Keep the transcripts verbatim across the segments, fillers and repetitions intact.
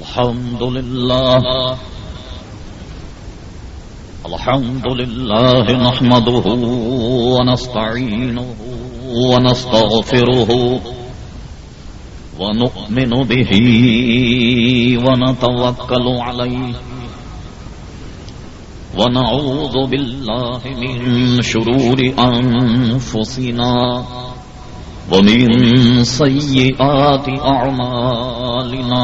الحمد لله الحمد لله نحمده ونستعينه ونستغفره ونؤمن به ونتوكل عليه ونعوذ بالله من شرور أنفسنا ومن سيئات أعمالنا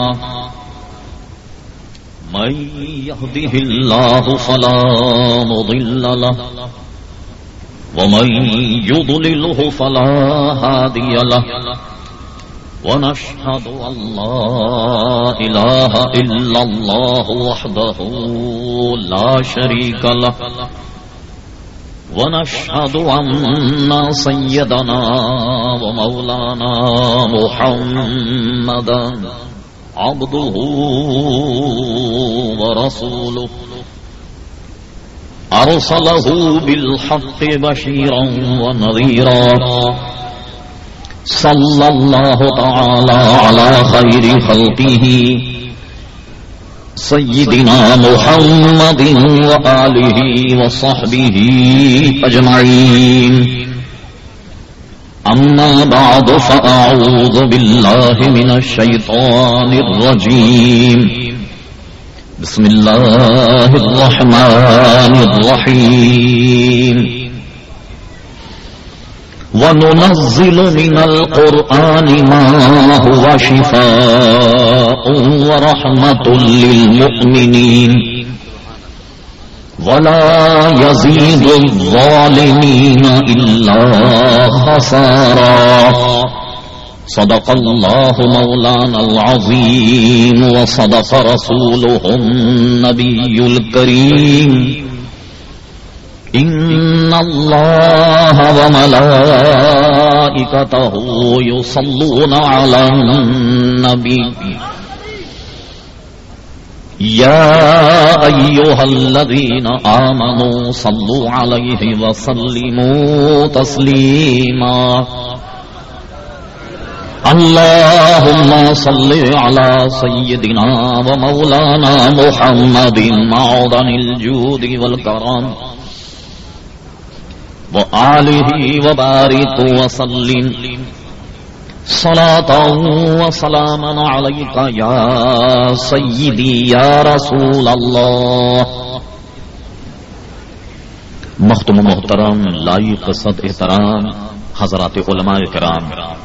من يهده الله فلا مضل له ومن يضلله فلا هادي له ونشهد أن لا إله إلا الله وحده لا شريك له ونشهد أن سيدنا ومولانا محمدا عبده ورسوله أرسله بالحق بشيرا ونذيرا صلى الله تعالى على خير خلقه سيدنا محمد وآله وصحبه أجمعين أما بعد فأعوذ بالله من الشيطان الرجيم بسم الله الرحمن الرحيم وننزل من القرآن ما هو شفاء ورحمة للمؤمنين ولا يزيد الظالمين إلا خسارا صدق الله مولانا العظيم وصدق رسوله النبي الكريم إن الله وملائكته يصلون على النبي يا أيها الذين آمنوا صلوا عليه وسلموا تسليما اللهم صل على سيدنا ومولانا محمد معدن الجود والكرم وآله وبارك وسلم صلاة وسلاما عليك يا سيدي يا رسول الله. مختم محترم لائق صد احترام حضرات علماء کرام،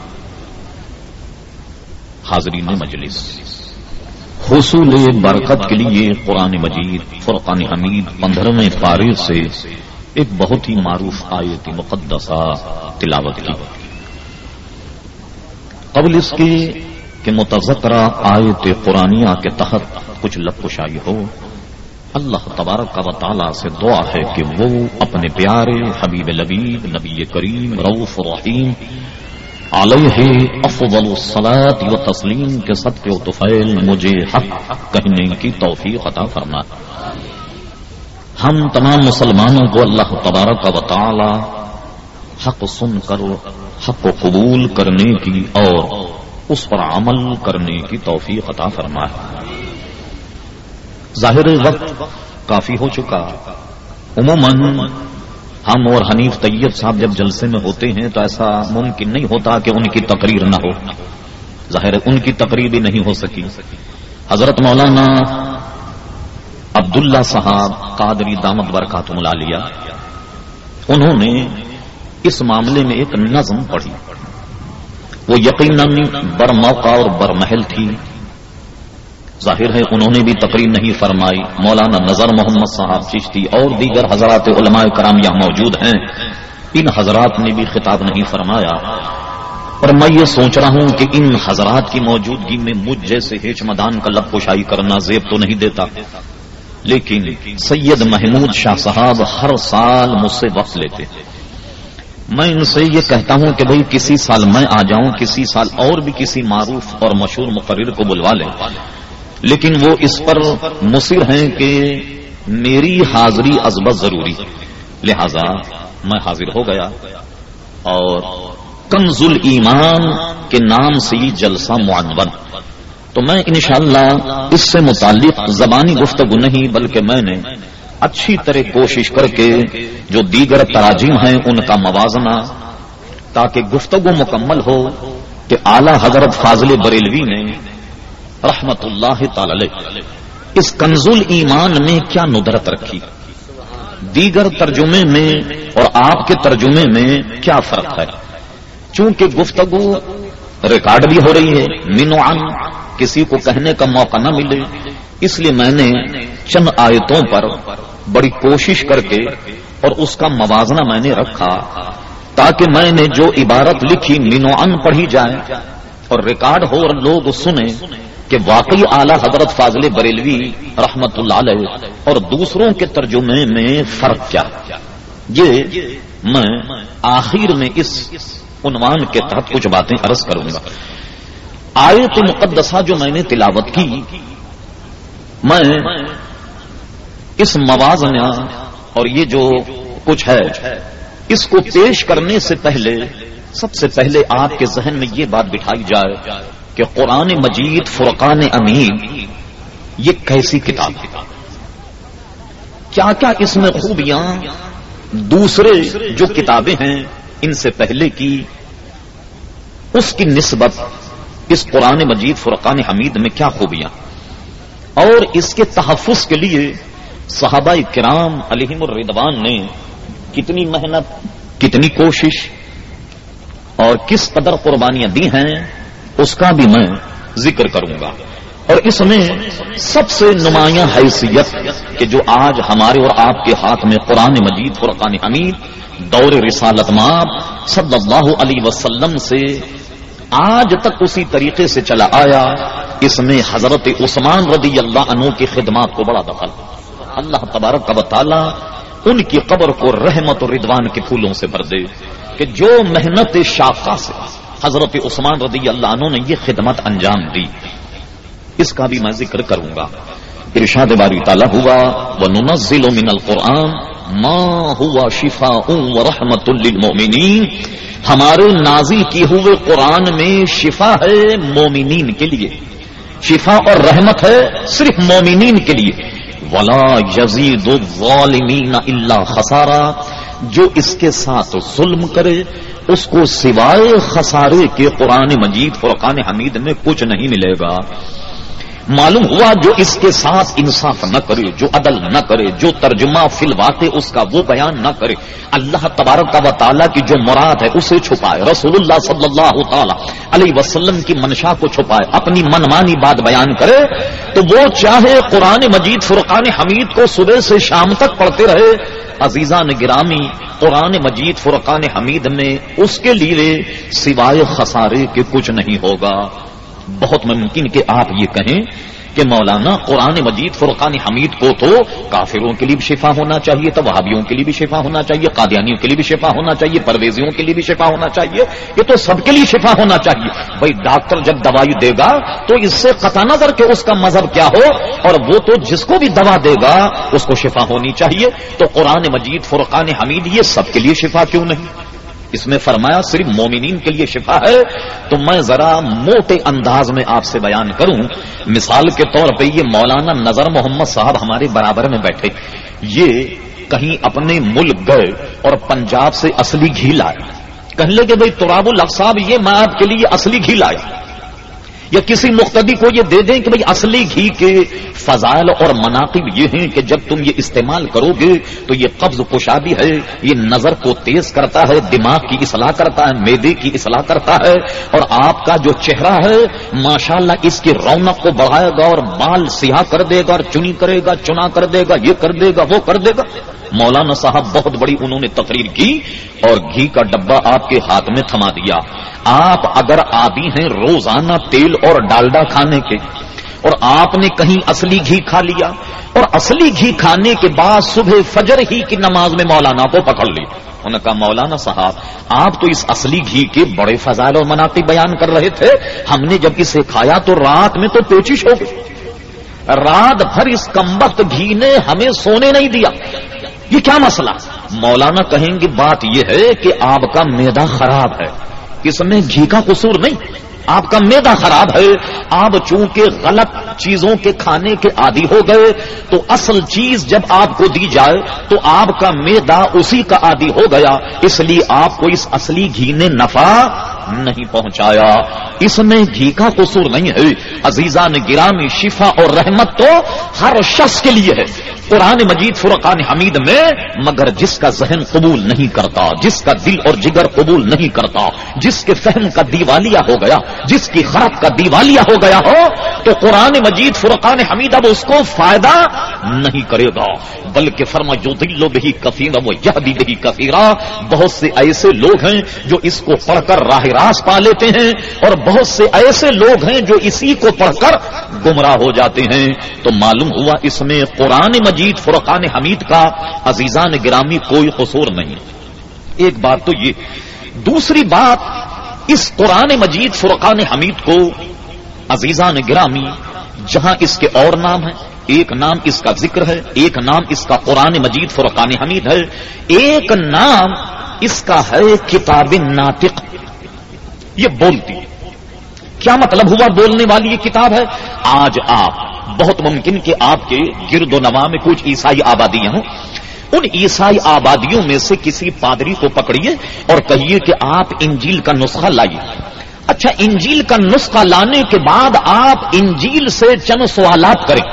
حاضرین مجلس، حصول برکت کے لیے قرآن مجید فرقان حمید پندرہویں پارے سے ایک بہت ہی معروف آیت مقدسہ تلاوت کی. قبل اس کے کہ متذکرہ آیت قرآنیہ کے تحت کچھ لب کشائی ہو، اللہ تبارک و تعالی سے دعا ہے کہ وہ اپنے پیارے حبیب لبیب نبی کریم رؤوف رحیم علیہ افضل الصلاۃ و تسلیم کے صدقے و طفیل مجھے حق کہنے کی توفیق عطا فرما. ہم تمام مسلمانوں کو اللہ تبارک و تعالی حق سن کر حق کو قبول کرنے کی اور اس پر عمل کرنے کی توفیق عطا فرمائے. ظاہر وقت کافی ہو چکا. عموماً ہم اور حنیف طیب صاحب جب جلسے میں ہوتے ہیں تو ایسا ممکن نہیں ہوتا کہ ان کی تقریر نہ ہو. ظاہر ان کی تقریر بھی نہیں ہو سکی. حضرت مولانا عبداللہ صاحب قادری دامت برکاتہم العالیہ، انہوں نے اس معاملے میں ایک نظم پڑھی. وہ یقیناً بر موقع اور بر محل تھی. ظاہر ہے انہوں نے بھی تقریر نہیں فرمائی. مولانا نظر محمد صاحب چشتی اور دیگر حضرات علماء کرام یہاں موجود ہیں، ان حضرات نے بھی خطاب نہیں فرمایا. اور میں یہ سوچ رہا ہوں کہ ان حضرات کی موجودگی میں مجھ جیسے ہیچ مدان کا لب کشائی کرنا زیب تو نہیں دیتا. لیکن سید محمود شاہ صاحب ہر سال مجھ سے وقت لیتے. میں ان سے یہ کہتا ہوں کہ بھئی کسی سال میں آ جاؤں، کسی سال اور بھی کسی معروف اور مشہور مقرر کو بلوا لیں، لیکن وہ اس پر مصر ہیں کہ میری حاضری ازبت ضروری. لہذا میں حاضر ہو گیا اور کنز الایمان کے نام سے یہ جلسہ معنون. تو میں انشاءاللہ اس سے متعلق زبانی گفتگو نہیں بلکہ میں نے اچھی طرح کوشش کر کے جو دیگر تراجم ہیں ان کا موازنہ تاکہ گفتگو مکمل ہو کہ اعلی حضرت فاضل بریلوی نے رحمت اللہ تعالی علیہ اس کنز الایمان میں کیا ندرت رکھی، دیگر ترجمے میں اور آپ کے ترجمے میں کیا فرق ہے. چونکہ گفتگو ریکارڈ بھی ہو رہی ہے، من و عن کسی کو کہنے کا موقع نہ ملے، اس لیے میں نے چند آیتوں پر بڑی کوشش کر کے اور اس کا موازنہ میں نے رکھا تاکہ میں نے جو عبارت لکھی من و عن پڑھی جائے اور ریکارڈ ہو اور لوگ سنیں کہ واقعی اعلی حضرت فاضل بریلوی رحمت اللہ علیہ اور دوسروں کے ترجمے میں فرق کیا. یہ میں آخر میں اس عنوان کے تحت کچھ باتیں عرض کروں گا. آیت مقدسہ جو میں نے تلاوت کی، میں اس موازنہ اور یہ جو کچھ ہے اس کو پیش کرنے سے پہلے سب سے پہلے آپ کے ذہن میں یہ بات بٹھائی جائے کہ قرآن مجید فرقان امین یہ کیسی کتاب ہے، کیا کیا اس میں خوبیاں دوسرے جو کتابیں ہیں ان سے پہلے کی اس کی نسبت اس قرآن مجید فرقان حمید میں کیا خوبیاں، اور اس کے تحفظ کے لیے صحابہ کرام علیہم الرضوان نے کتنی محنت، کتنی کوشش اور کس قدر قربانیاں دی ہیں اس کا بھی میں ذکر کروں گا. اور اس میں سب سے نمایاں حیثیت کہ جو آج ہمارے اور آپ کے ہاتھ میں قرآن مجید فرقان حمید دور رسالت مآب صلی اللہ علیہ وسلم سے آج تک اسی طریقے سے چلا آیا، اس میں حضرت عثمان رضی اللہ عنہ کی خدمات کو بڑا دخل. اللہ تبارک و تعالی ان کی قبر کو رحمت و رضوان کے پھولوں سے بھر دے کہ جو محنت شاقہ سے حضرت عثمان رضی اللہ عنہ نے یہ خدمت انجام دی، اس کا بھی میں ذکر کروں گا. ارشاد باری تعالی ہوا وَنُنَزِّلُ مِنَ الْقُرْآنِ مَا هُوَ شِفَاءٌ وَرَحْمَةٌ لِّلْمُؤْمِنِينَ، ہمارے نازل کیے ہوئے قرآن میں شفا ہے مومنین کے لیے، شفا اور رحمت ہے صرف مومنین کے لیے. وَلَا يَزِيدُ الظَّالِمِينَ إِلَّا خَسَارًا، جو اس کے ساتھ ظلم کرے اس کو سوائے خسارے کے قرآن مجید فرقان حمید میں کچھ نہیں ملے گا. معلوم ہوا جو اس کے ساتھ انصاف نہ کرے، جو عدل نہ کرے، جو ترجمہ فی الواقع اس کا وہ بیان نہ کرے، اللہ تبارک و تعالیٰ کی جو مراد ہے اسے چھپائے، رسول اللہ صلی اللہ تعالی علیہ وسلم کی منشا کو چھپائے، اپنی منمانی بات بیان کرے، تو وہ چاہے قرآن مجید فرقان حمید کو صبح سے شام تک پڑھتے رہے. عزیزان گرامی، قرآن مجید فرقان حمید میں اس کے لیے سوائے خسارے کے کچھ نہیں ہوگا. بہت ممکن کہ آپ یہ کہیں کہ مولانا قرآن مجید فرقان حمید کو تو کافروں کے لیے بھی شفا ہونا چاہیے، تو وہابیوں کے لیے بھی شفا ہونا چاہیے، قادیانیوں کے لیے بھی شفا ہونا چاہیے، پرویزیوں کے لیے بھی شفا ہونا چاہیے، یہ تو سب کے لیے شفا ہونا چاہیے. بھائی ڈاکٹر جب دوائی دے گا تو اس سے قطع نظر کہ اس کا مذہب کیا ہو، اور وہ تو جس کو بھی دوا دے گا اس کو شفا ہونی چاہیے. تو قرآن مجید فرقان حمید یہ سب کے لیے شفا کیوں نہیں؟ اس میں فرمایا صرف مومنین کے لیے شفا ہے. تو میں ذرا موٹے انداز میں آپ سے بیان کروں. مثال کے طور پہ یہ مولانا نظر محمد صاحب ہمارے برابر میں بیٹھے، یہ کہیں اپنے ملک گئے اور پنجاب سے اصلی گھی لائے. کہنے لگے بھائی تراب الاقصاب یہ میں آپ کے لیے اصلی گھی لایا، یا کسی مقتدی کو یہ دے دیں کہ بھئی اصلی گھی کے فضائل اور مناقب یہ ہیں کہ جب تم یہ استعمال کرو گے تو یہ قبض کشادی ہے، یہ نظر کو تیز کرتا ہے، دماغ کی اصلاح کرتا ہے، معدے کی اصلاح کرتا ہے، اور آپ کا جو چہرہ ہے ماشاءاللہ اس کی رونق کو بڑھائے گا اور بال سیاہ کر دے گا اور چنی کرے گا، چنا کر دے گا، یہ کر دے گا، وہ کر دے گا. مولانا صاحب بہت بڑی انہوں نے تقریر کی اور گھی کا ڈبہ آپ کے ہاتھ میں تھما دیا. آپ اگر عادی ہیں روزانہ تیل اور ڈالڈا کھانے کے، اور آپ نے کہیں اصلی گھی کھا لیا اور اصلی گھی کھانے کے بعد صبح فجر ہی کی نماز میں مولانا کو پکڑ لی، انہوں نے کہا مولانا صاحب آپ تو اس اصلی گھی کے بڑے فضائل اور مناقب بیان کر رہے تھے، ہم نے جب اسے کھایا تو رات میں تو پیچش ہو گئی، رات بھر اس کمبخت گھی نے ہمیں سونے نہیں دیا، یہ کیا مسئلہ؟ مولانا کہیں گے بات یہ ہے کہ آپ کا معدہ خراب ہے، اس میں گھی کا قصور نہیں، آپ کا معدہ خراب ہے، آپ چونکہ غلط چیزوں کے کھانے کے عادی ہو گئے تو اصل چیز جب آپ کو دی جائے تو آپ کا معدہ اسی کا عادی ہو گیا، اس لیے آپ کو اس اصلی گھی نے نفع نہیں پہنچایا۔ اس میں گھی کا قصور نہیں ہے عزیزان گرامی، شفا اور رحمت تو ہر شخص کے لیے ہے۔ قرآن مجید فرقان حمید میں مگر جس کا ذہن قبول نہیں کرتا، جس کا دل اور جگر قبول نہیں کرتا، جس کے فہم کا دیوالیہ ہو گیا، جس کی خرد کا دیوالیہ ہو گیا ہو تو قرآن مجید فرقان حمید اب اس کو فائدہ نہیں کرے گا، بلکہ فرما جو دلو بہی کثیرا وہ یہدی بہی کثیرا، بہت سے ایسے لوگ ہیں جو اس کو پڑھ کر راہ راست پا لیتے ہیں اور بہت سے ایسے لوگ ہیں جو اسی کو پڑھ کر گمراہ ہو جاتے ہیں۔ تو معلوم ہوا اس میں قرآن مجید فرقان حمید کا عزیزان گرامی کوئی قصور نہیں۔ ایک بات تو یہ، دوسری بات اس قرآن مجید فرقان حمید کو عزیزان گرامی جہاں اس کے اور نام ہیں، ایک نام اس کا ذکر ہے، ایک نام اس کا قرآن مجید فرقان حمید ہے، ایک نام اس کا ہے کتاب ناطق، یہ بولتی ہے۔ کیا مطلب ہوا بولنے والی یہ کتاب ہے؟ آج آپ بہت ممکن کہ آپ کے گرد و نواح میں کچھ عیسائی آبادیاں ہوں، ان عیسائی آبادیوں میں سے کسی پادری کو پکڑیے اور کہیے کہ آپ انجیل کا نسخہ لائیے۔ اچھا، انجیل کا نسخہ لانے کے بعد آپ انجیل سے چند سوالات کریں،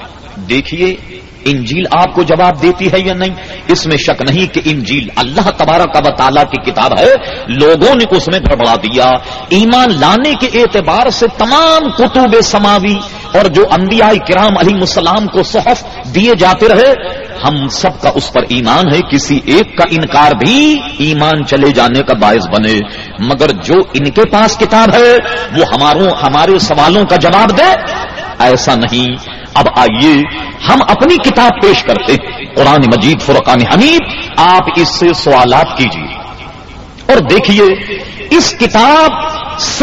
دیکھیے انجیل آپ کو جواب دیتی ہے یا نہیں۔ اس میں شک نہیں کہ انجیل اللہ تبارک و تعالیٰ کی کتاب ہے، لوگوں نے اس میں گڑبڑا دیا۔ ایمان لانے کے اعتبار سے تمام کتب سماوی اور جو انبیاء کرام علیہ السلام کو صحف دیے جاتے رہے، ہم سب کا اس پر ایمان ہے، کسی ایک کا انکار بھی ایمان چلے جانے کا باعث بنے، مگر جو ان کے پاس کتاب ہے وہ ہماروں ہمارے سوالوں کا جواب دے، ایسا نہیں۔ اب آئیے ہم اپنی کتاب پیش کرتے ہیں، قرآن مجید فرقان حمید، آپ اس سے سوالات کیجیے اور دیکھیے اس کتاب سے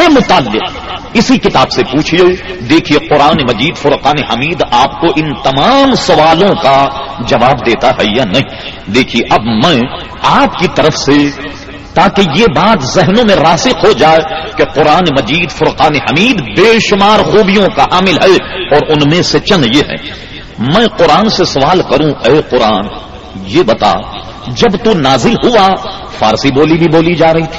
متعلق اسی کتاب سے پوچھیے، دیکھیے قرآن مجید فرقان حمید آپ کو ان تمام سوالوں کا جواب دیتا ہے یا نہیں۔ دیکھیے اب میں آپ کی طرف سے تاکہ یہ بات ذہنوں میں راسخ ہو جائے کہ قرآن مجید فرقان حمید بے شمار خوبیوں کا حامل ہے اور ان میں سے چند یہ ہے، میں قرآن سے سوال کروں، اے قرآن یہ بتا جب تو نازل ہوا فارسی بولی بھی بولی جا رہی تھی،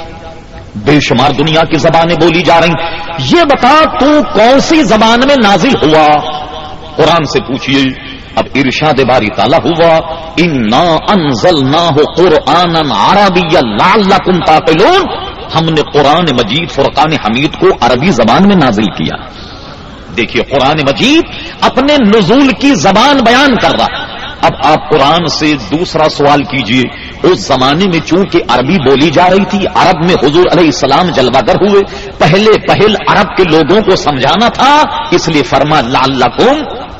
بے شمار دنیا کی زبانیں بولی جا رہی، یہ بتا تو کون سی زبان میں نازل ہوا؟ قرآن سے پوچھئے۔ اب ارشاد باری تعالیٰ ہوا انا انزلناہ قرآنا عربیا لعلکم تعقلون، ہم نے قرآن مجید فرقان حمید کو عربی زبان میں نازل کیا۔ دیکھیے قرآن مجید اپنے نزول کی زبان بیان کر رہا ہے۔ اب آپ قرآن سے دوسرا سوال کیجئے، اس زمانے میں چونکہ عربی بولی جا رہی تھی، عرب میں حضور علیہ السلام جلوہ گر ہوئے، پہلے پہل عرب کے لوگوں کو سمجھانا تھا، اس لیے فرما لعلکم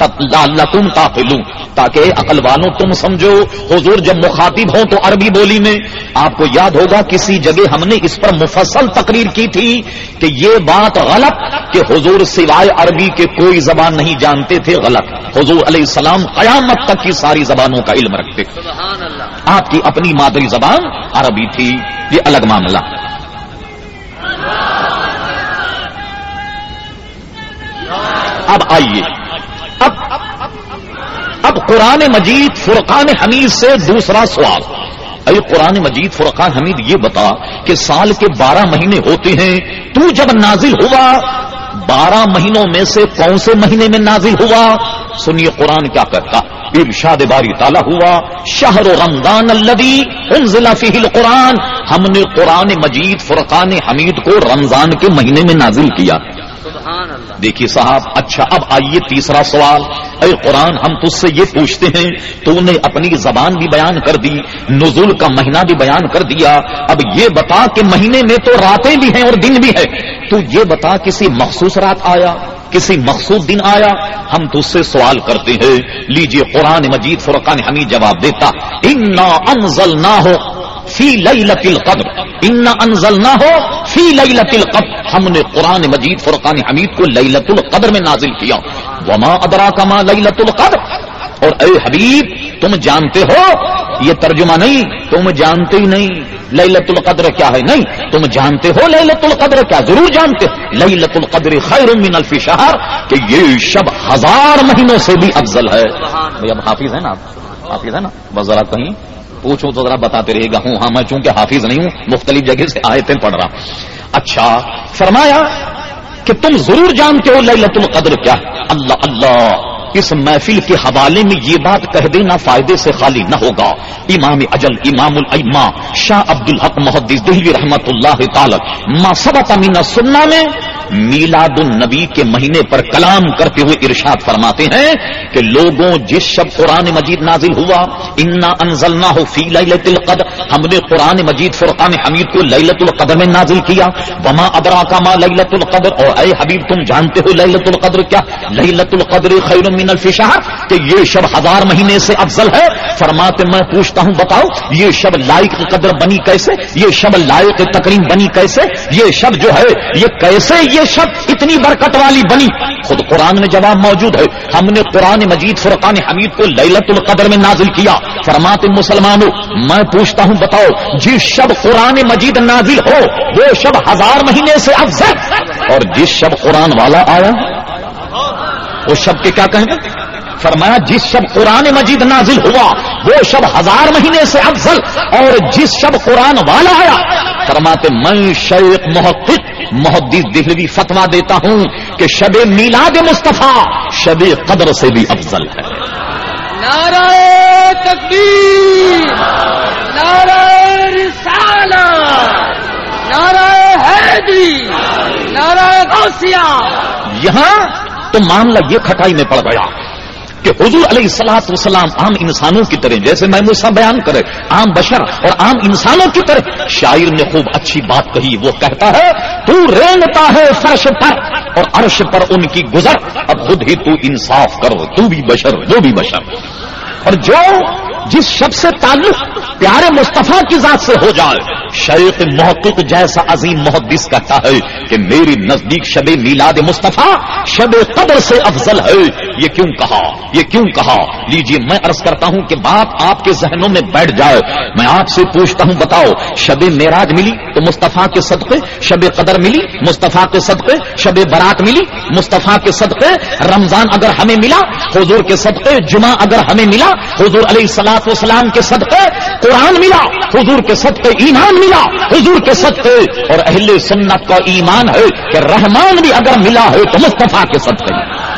لعلکم تعقلون، تاکہ عقل والوں تم سمجھو۔ حضور جب مخاطب ہوں تو عربی بولی میں، آپ کو یاد ہوگا کسی جگہ ہم نے اس پر مفصل تقریر کی تھی کہ یہ بات غلط کہ حضور سوائے عربی کے کوئی زبان نہیں جانتے تھے، غلط۔ حضور علیہ السلام قیامت تک کی ساری زبانوں کا علم رکھتے، آپ کی اپنی مادری زبان عربی تھی، یہ الگ معاملہ۔ اب آئیے اب اب قرآن مجید فرقان حمید سے دوسرا سوال، اے قرآن مجید فرقان حمید یہ بتا کہ سال کے بارہ مہینے ہوتے ہیں، تو جب نازل ہوا بارہ مہینوں میں سے کون سے مہینے میں نازل ہوا؟ سنیے قرآن کیا کرتا، ارشاد باری تعالیٰ ہوا شہر رمضان الذی انزل فیہ القرآن، ہم نے قرآن مجید فرقان حمید کو رمضان کے مہینے میں نازل کیا۔ دیکھیے صاحب، اچھا اب آئیے تیسرا سوال، اے قرآن ہم تجھ سے یہ پوچھتے ہیں، تو نے اپنی زبان بھی بیان کر دی، نزول کا مہینہ بھی بیان کر دیا، اب یہ بتا کہ مہینے میں تو راتیں بھی ہیں اور دن بھی ہے، تو یہ بتا کسی مخصوص رات آیا، کسی مخصوص دن آیا؟ ہم تجھ سے سوال کرتے ہیں، لیجئے قرآن مجید فرقان حمید جواب دیتا، انا انزلناہ فی لیلۃ القدر، انا انزلناہ فی لیلۃ القدر، ہم نے قرآن مجید فرقان حمید کو لیلۃ القدر میں نازل کیا۔ وما ادراک ما لیلۃ القدر، اور اے حبیب تم جانتے ہو، یہ ترجمہ نہیں، تم جانتے ہی نہیں، لیلۃ القدر کیا ہے؟ نہیں، تم جانتے ہو لیلۃ القدر کیا؟ ضرور جانتے ہو۔ لیلۃ القدر خیر من الف شہر، کہ یہ شب ہزار مہینوں سے بھی افضل ہے۔ بھئی اب حافظ ہے نا آپ، حافظ ہے نا، بس ذرا کہیں پوچھوں تو ذرا بتاتے رہے گا۔ ہوں ہاں میں چونکہ حافظ نہیں ہوں، مختلف جگہ سے آیتیں پڑھ رہا۔ اچھا، فرمایا کہ تم ضرور جانتے ہو لیلۃ القدر کیا ہے۔ اللہ اللہ، اس محفل کے حوالے میں یہ بات کہہ دینا فائدے سے خالی نہ ہوگا۔ امام اجل امام الائمہ شاہ عبد الحق محدث دہلوی رحمت اللہ تعالی ما ثبت من السنہ میں میلاد النبی کے مہینے پر کلام کرتے ہوئے ارشاد فرماتے ہیں کہ لوگوں، جس شب قرآن مجید نازل ہوا، انا انزلناہ فی لیلۃ القدر، ہم نے قرآن مجید فرقان حمید کو لیلۃ القدر میں نازل کیا۔ وما ادراک ما لیلۃ القدر، اور اے حبیب تم جانتے ہو لیلۃ القدر کیا؟ لیلۃ القدر خیر من الف شہر، کہ یہ شب ہزار مہینے سے افضل ہے۔ فرماتے میں پوچھتا ہوں بتاؤ یہ شب لائق قدر بنی کیسے؟ یہ شب لائق تکریم بنی کیسے؟ یہ شب جو ہے یہ کیسے یہ شب اتنی برکت والی بنی؟ خود قرآن میں جواب موجود ہے۔ ہم نے قرآن مجید فرقان حمید کو لیلۃ القدر میں نازل کیا۔ فرماتے مسلمانوں میں پوچھتا ہوں بتاؤ جس شب قرآن مجید نازل ہو وہ شب ہزار مہینے سے افضل، اور جس شب قرآن والا آیا اس شب کے کیا کہیں گے؟ فرمایا جس شب قرآن مجید نازل ہوا وہ شب ہزار مہینے سے افضل، اور جس شب قرآن والا آیا، فرماتے میں شیخ محقق محدث دہلوی فتویٰ دیتا ہوں کہ شب میلاد مصطفیٰ شب قدر سے بھی افضل ہے۔ نعرہ تکبیر، نعرہ رسالت، نعرہ حیدری، نعرہ غوثیہ۔ یہاں تو معاملہ یہ کھٹائی میں پڑ گیا کہ حضور علیہ الصلوۃ والسلام عام انسانوں کی طرح، جیسے میں موسیٰ بیان کرے، عام بشر اور عام انسانوں کی طرح، شاعر نے خوب اچھی بات کہی۔ وہ کہتا ہے تو رینگتا ہے فرش پر اور عرش پر ان کی گزر، اب خود ہی تو انصاف کرو، تو بھی بشر وہ بھی بشر۔ اور جو جس شب سے تعلق پیارے مصطفیٰ کی ذات سے ہو جائے، شیخ محقق جیسا عظیم محدث کہتا ہے کہ میری نزدیک شب میلاد مصطفیٰ شب قدر سے افضل ہے۔ یہ کیوں کہا؟ یہ کیوں کہا؟ لیجیے میں عرض کرتا ہوں کہ بات آپ کے ذہنوں میں بیٹھ جائے۔ میں آپ سے پوچھتا ہوں بتاؤ شب معراج ملی تو مصطفیٰ کے صدقے، شب قدر ملی مصطفیٰ کے صدقے، شب برات ملی مصطفیٰ کے صدقے، رمضان اگر ہمیں ملا حضور کے صدقے، جمعہ اگر ہمیں ملا حضور علیہ الصلوۃ والسلام کے صدقے، قرآن ملا حضور کے صدقے، ایمان ملا حضور کے صدقے، اور اہل سنت کا ایمان ہے کہ رحمان بھی اگر ملا ہے تو مصطفیٰ کے صدقے۔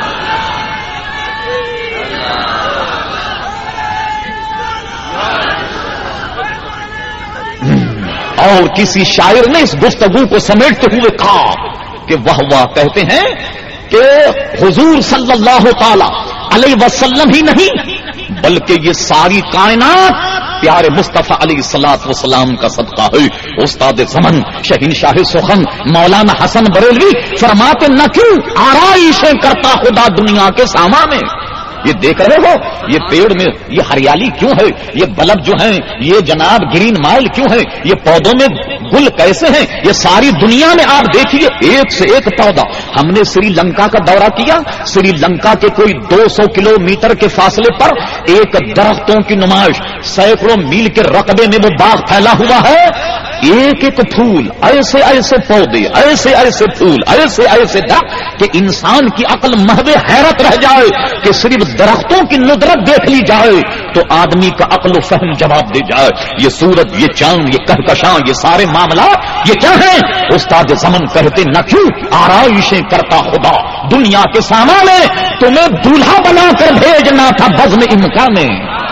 اور کسی شاعر نے اس گفتگو کو سمیٹتے ہوئے کہا کہ واہ واہ، کہتے ہیں کہ حضور صلی اللہ تعالی علیہ وسلم ہی نہیں بلکہ یہ ساری کائنات پیارے مصطفیٰ علیہ الصلوۃ والسلام کا صدقہ ہے۔ استاد زمن شہنشاہ سخن مولانا حسن بریلوی فرماتے نہ کیوں آرائشیں کرتا خدا دنیا کے ساما میں۔ یہ دیکھ رہے ہو یہ پیڑ میں یہ ہریالی کیوں ہے، یہ بلب جو ہیں یہ جناب گرین مائل کیوں ہے، یہ پودوں میں گل کیسے ہیں، یہ ساری دنیا میں آپ دیکھیے ایک سے ایک پودا۔ ہم نے سری لنکا کا دورہ کیا، سری لنکا کے کوئی دو سو کلو میٹر کے فاصلے پر ایک درختوں کی نمائش، سینکڑوں میل کے رقبے میں وہ باغ پھیلا ہوا ہے، ایک ایک پھول، ایسے ایسے پودے، ایسے ایسے پھول، ایسے ایسے درخت کہ انسان کی عقل محو حیرت رہ جائے کہ صرف درختوں کی ندرت دیکھ لی جائے تو آدمی کا عقل و فہم جواب دے جائے۔ یہ سورج، یہ چاند، یہ کہکشاں، یہ سارے معاملات یہ کیا ہیں؟ استاد زمن کہتے نہ کیوں آرائشیں کرتا خدا دنیا کے سامنے، تمہیں دولہا بنا کر بھیجنا تھا بزم امکان میں۔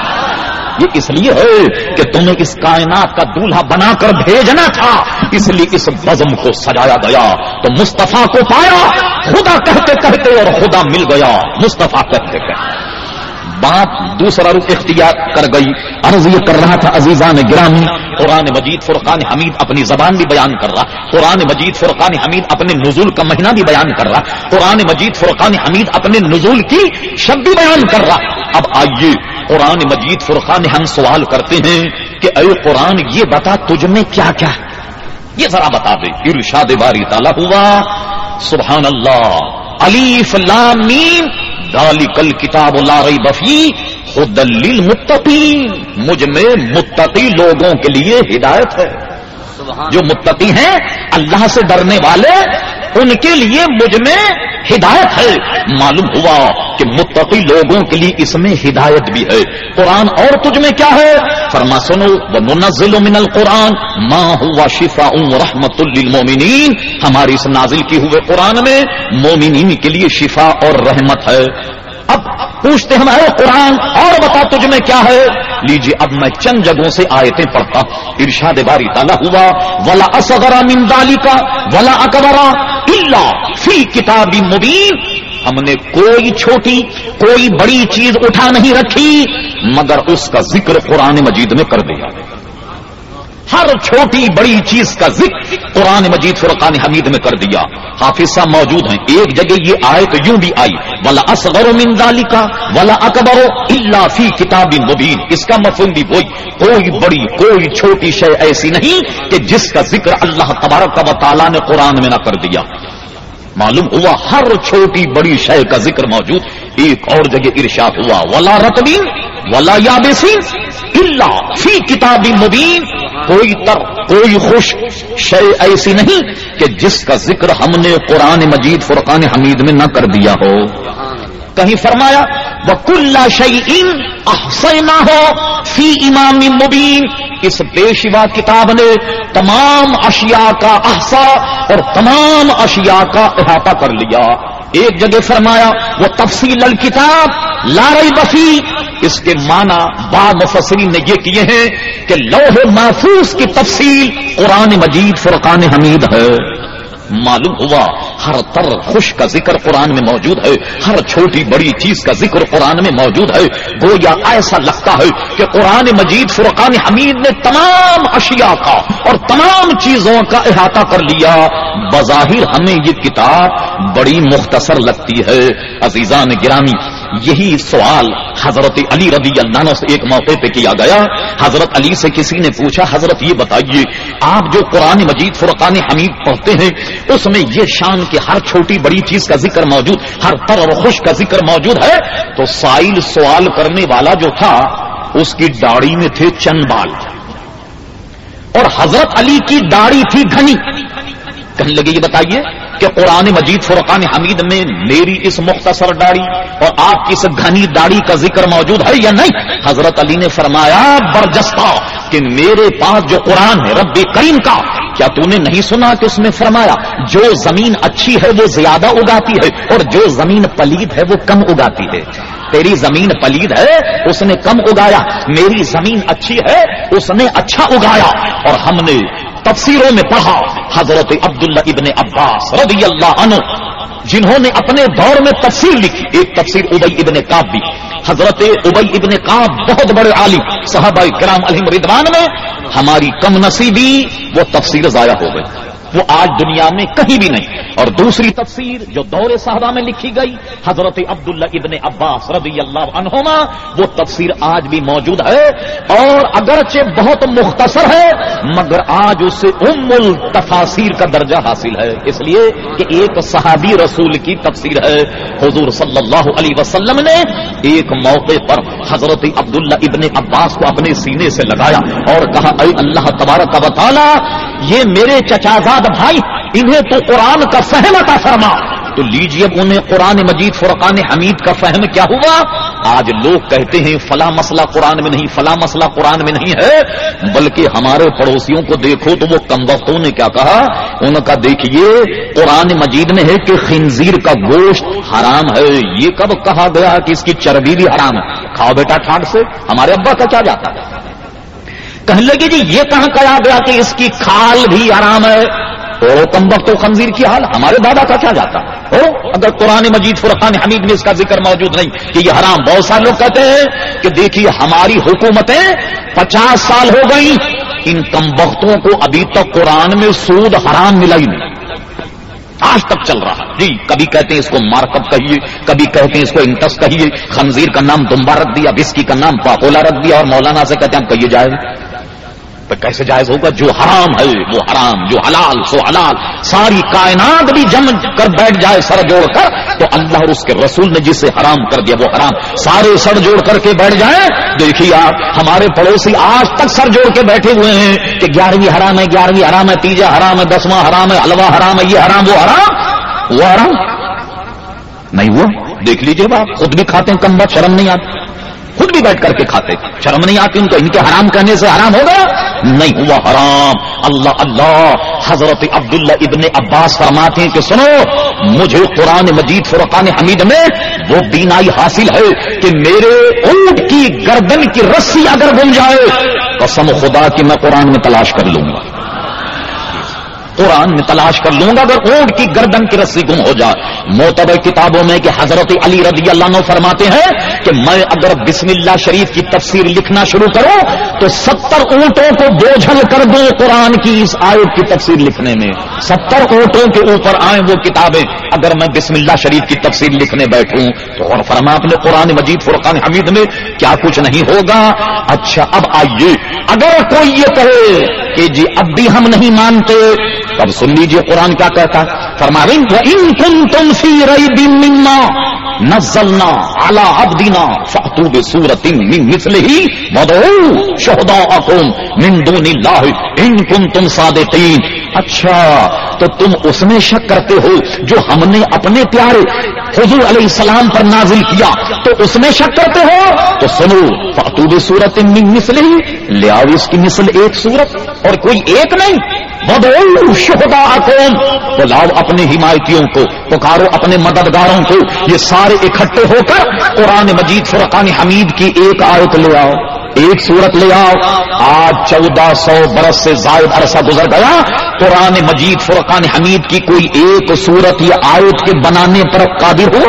یہ اس لیے ہے کہ تمہیں اس کائنات کا دولہا بنا کر بھیجنا تھا، اس لیے اس بزم کو سجایا گیا تو مصطفیٰ کو پایا خدا کہتے کہتے اور خدا مل گیا مصطفیٰ کہتے کہتے۔ بات دوسرا رخ اختیار کر گئی۔ عرض یہ کر رہا تھا عزیزان گرامی، قرآن مجید فرقان حمید اپنی زبان بھی بیان کر رہا، قرآن مجید فرقان حمید اپنے نزول کا مہینہ بھی بیان کر رہا، قرآن مجید فرقان حمید اپنے نزول کی شب بھی بیان کر رہا۔ اب آئیے قرآن مجید فرقان ہم سوال کرتے ہیں کہ اے قرآن یہ بتا تجھ میں کیا کیا ہے، یہ ذرا بتا دے۔ ارشاد باری تعالیٰ ہوا سبحان اللہ الف لام میم ذالک الکتاب لا ریب فیہ ہدی للمتقین، مجھ میں متقی لوگوں کے لیے ہدایت ہے. جو متقی ہیں اللہ سے ڈرنے والے، ان کے لیے مجھ میں ہدایت ہے. معلوم ہوا کہ متقی لوگوں کے لیے اس میں ہدایت بھی ہے. قرآن اور تجھ میں کیا ہے؟ فرما سنو وَنُنَزِّلُ مِنَ الْقُرْآنِ مَا هُوَ شِفَاءٌ وَرَحْمَةٌ لِّلْمُؤْمِنِينَ. ہماری اس نازل کی ہوئے قرآن میں مومنین کے لیے شفا اور رحمت ہے. اب پوچھتے ہم اے قرآن اور بتا تجھ میں کیا ہے؟ لیجیے اب میں چند جگہوں سے آیتیں پڑھتا. ارشاد باری تعالیٰ ہوا وَلَا أَصْغَرَ مِن ذَلِكَ وَلَا أَكْبَرَ إِلَّا فِي كِتَابٍ مُبِينٍ. ہم نے کوئی چھوٹی کوئی بڑی چیز اٹھا نہیں رکھی مگر اس کا ذکر قرآن مجید میں کر دیا. ہر چھوٹی بڑی چیز کا ذکر قرآن مجید فرقان حمید میں کر دیا. حافظ صاحب موجود ہیں، ایک جگہ یہ آیت یوں بھی آئی وَلَا أَصْغَرُ مِن ذَلِكَ وَلَا أَكْبَرُ إِلَّا فِي كِتَابٍ مُبِينٍ. اس کا مفہوم بھی وہی، کوئی بڑی کوئی چھوٹی شے ایسی نہیں کہ جس کا ذکر اللہ تبارک و تعالیٰ نے قرآن میں نہ کر دیا. معلوم ہوا ہر چھوٹی بڑی شے کا ذکر موجود. ایک اور جگہ ارشاد ہوا وَلَا رَطْبٍ وَلَا يَابِسٍ إِلَّا فِي كِتَابٍ مُبِينٍ. کوئی تر کوئی خوش شے ایسی نہیں کہ جس کا ذکر ہم نے قرآن مجید فرقان حمید میں نہ کر دیا ہو. کہیں فرمایا وَكُلَّ شَيْءٍ أَحْصَيْنَاهُ فِي إِمَامٍ مُبِينٍ. اس بے شبہ کتاب نے تمام اشیاء کا احصا اور تمام اشیاء کا احاطہ کر لیا. ایک جگہ فرمایا وہ تفصیل الکتاب لا ریب فیہ. اس کے معنی بعض مفسرین نے یہ کیے ہیں کہ لوح محفوظ کی تفصیل قرآن مجید فرقان حمید ہے. معلوم ہوا ہر تر خوش کا ذکر قرآن میں موجود ہے، ہر چھوٹی بڑی چیز کا ذکر قرآن میں موجود ہے. گویا ایسا لگتا ہے کہ قرآن مجید فرقان حمید نے تمام اشیاء کا اور تمام چیزوں کا احاطہ کر لیا. بظاہر ہمیں یہ کتاب بڑی مختصر لگتی ہے. عزیزان گرامی، یہی سوال حضرت علی رضی اللہ عنہ سے ایک موقع پہ کیا گیا. حضرت علی سے کسی نے پوچھا حضرت یہ بتائیے آپ جو قرآن مجید فرقان حمید پڑھتے ہیں اس میں یہ شان کہ ہر چھوٹی بڑی چیز کا ذکر موجود، ہر تر اور خوش کا ذکر موجود ہے. تو سائل سوال کرنے والا جو تھا اس کی داڑھی میں تھے چند بال اور حضرت علی کی داڑھی تھی گھنی. کہنے لگے یہ بتائیے کہ قرآن مجید فرقان حمید میں میری اس مختصر داڑھی اور آپ کی اس گھنی داڑھی کا ذکر موجود ہے یا نہیں؟ حضرت علی نے فرمایا برجستہ کہ میرے پاس جو قرآن ہے رب کریم کا، کیا تو نے نہیں سنا کہ اس میں فرمایا جو زمین اچھی ہے وہ زیادہ اگاتی ہے اور جو زمین پلید ہے وہ کم اگاتی ہے. تیری زمین پلید ہے اس نے کم اگایا، میری زمین اچھی ہے اس نے اچھا اگایا. اور ہم نے تفسیروں میں پڑھا حضرت عبداللہ ابن عباس رضی اللہ عنہ جنہوں نے اپنے دور میں تفسیر لکھی. ایک تفسیر ابی ابن کعب بھی. حضرت ابی ابن کعب بہت بڑے عالم صحابہ کرام علیہم رضوان میں، ہماری کم نصیبی وہ تفسیر ضائع ہو گئی، وہ آج دنیا میں کہیں بھی نہیں. اور دوسری تفسیر جو دور صحابہ میں لکھی گئی حضرت عبداللہ ابن عباس رضی اللہ عنہما، وہ تفسیر آج بھی موجود ہے اور اگرچہ بہت مختصر ہے مگر آج اس سے ام التفاسیر کا درجہ حاصل ہے، اس لیے کہ ایک صحابی رسول کی تفسیر ہے. حضور صلی اللہ علیہ وسلم نے ایک موقع پر حضرت عبداللہ ابن عباس کو اپنے سینے سے لگایا اور کہا اے اللہ تبارک و تعالی یہ میرے چچازاد بھائی انہیں تو قرآن کا فہم عطا فرما. تو لیجیے اب انہیں قرآن مجید فرقان حمید کا فہم کیا ہوا. آج لوگ کہتے ہیں فلاں مسئلہ قرآن میں نہیں، فلاں مسئلہ قرآن میں نہیں ہے، بلکہ ہمارے پڑوسیوں کو دیکھو تو وہ کم وقتوں نے کیا کہا، ان کا دیکھیے قرآن مجید میں ہے کہ خنزیر کا گوشت حرام ہے. یہ کب کہا گیا کہ اس کی چربی بھی حرام ہے؟ کھاؤ بیٹا ٹھاٹ سے، ہمارے ابا کا کیا جاتا ہے. کہنے لگے جی یہ کہاں کہا گیا کہ اس کی کھال بھی حرام ہے؟ اور کم وقت خنزیر کی حال ہمارے دادا کا کیا جاتا ہے؟ اگر قرآن مجید فرقان حمید میں اس کا ذکر موجود نہیں کہ یہ حرام. بہت سارے لوگ کہتے ہیں کہ دیکھیے ہماری حکومتیں پچاس سال ہو گئی، ان کم وقتوں کو ابھی تک قرآن میں سود حرام ملا ہی نہیں، آج تک چل رہا. جی کبھی کہتے ہیں اس کو مارکب کہیے، کبھی کہتے ہیں اس کو انٹس کہیے، خنزیر کا نام دمبا رکھ دیا، وسکی کا نام پاپولا رکھ دیا اور مولانا سے کہتے ہیں ہم کہیے جائے. تو کیسے جائز ہوگا؟ جو حرام ہے وہ حرام، جو حلال سو حلال. ساری کائنات بھی جم کر بیٹھ جائے سر جوڑ کر تو اللہ اور اس کے رسول نے جسے حرام کر دیا وہ حرام. سارے سر جوڑ کر کے بیٹھ جائیں. دیکھیے آپ ہمارے پڑوسی آج تک سر جوڑ کے بیٹھے ہوئے ہیں کہ گیارہویں حرام ہے، گیارہویں حرام ہے، تیجا حرام ہے، دسواں حرام ہے، حلوہ حرام ہے، یہ حرام وہ حرام. وہ حرام نہیں ہوا. دیکھ لیجیے آپ خود بھی کھاتے ہیں، کم بات شرم نہیں آتی. خود بھی بیٹھ کر کے کھاتے، شرم نہیں آتی ان کو. ان کے حرام کرنے سے حرام ہوگا؟ نہیں ہوا حرام. اللہ اللہ. حضرت عبداللہ ابن عباس فرماتے ہیں کہ سنو، مجھے قرآن مجید فرقان حمید میں وہ بینائی حاصل ہے کہ میرے اونٹ کی گردن کی رسی اگر گم جائے قسم خدا کہ میں قرآن میں تلاش کر لوں گا، قرآن میں تلاش کر لوں گا اگر اونٹ کی گردن کی رسی گم ہو جائے. معتبر کتابوں میں کہ حضرت علی رضی اللہ عنہ فرماتے ہیں کہ میں اگر بسم اللہ شریف کی تفسیر لکھنا شروع کروں تو ستر اونٹوں کو بوجھل کر دوں قرآن کی اس آیت کی تفسیر لکھنے میں. ستر اونٹوں کے اوپر آئیں وہ کتابیں اگر میں بسم اللہ شریف کی تفسیر لکھنے بیٹھوں تو. اور فرما اپنے قرآن مجید فرقان حمید میں کیا کچھ نہیں ہوگا. اچھا اب آئیے اگر کوئی یہ کہے کہ جی اب بھی ہم نہیں مانتے، اب سن لیجئے قرآن کیا کہتا ہے. فرمائیں وَإِن كُنتُمْ فِي رَيْبٍ مِّمَّا نَزَّلْنَا عَلَىٰ عَبْدِنَا فَأْتُوا بِسُورَةٍ مِّن مِّثْلِهِ وَادْعُوا شُهَدَاءَكُم مِّن دُونِ اللَّهِ إِن كُنتُمْ صَادِقِينَ. اچھا تو تم اس میں شک کرتے ہو جو ہم نے اپنے پیارے حضور علیہ السلام پر نازل کیا تو اس میں شک کرتے ہو؟ تو سنو فَأْتُوا بِسُورَةٍ مِّن مِّثْلِهِ، لے آؤ اس کی مثل ایک سورت اور کوئی ایک نہیں. وَادْعُوا شُهَدَاءَكُم، تو لاؤ اپنے حمایتیوں کو، پکارو اپنے مددگاروں کو. یہ سارے اکٹھے ہو کر قرآن مجید فرقان حمید کی ایک آیت لے آؤ، ایک سورت لے آؤ. آج چودہ سو برس سے زائد عرصہ گزر گیا، قرآن مجید فرقان حمید کی کوئی ایک سورت یا آیت کے بنانے پر قادر ہوا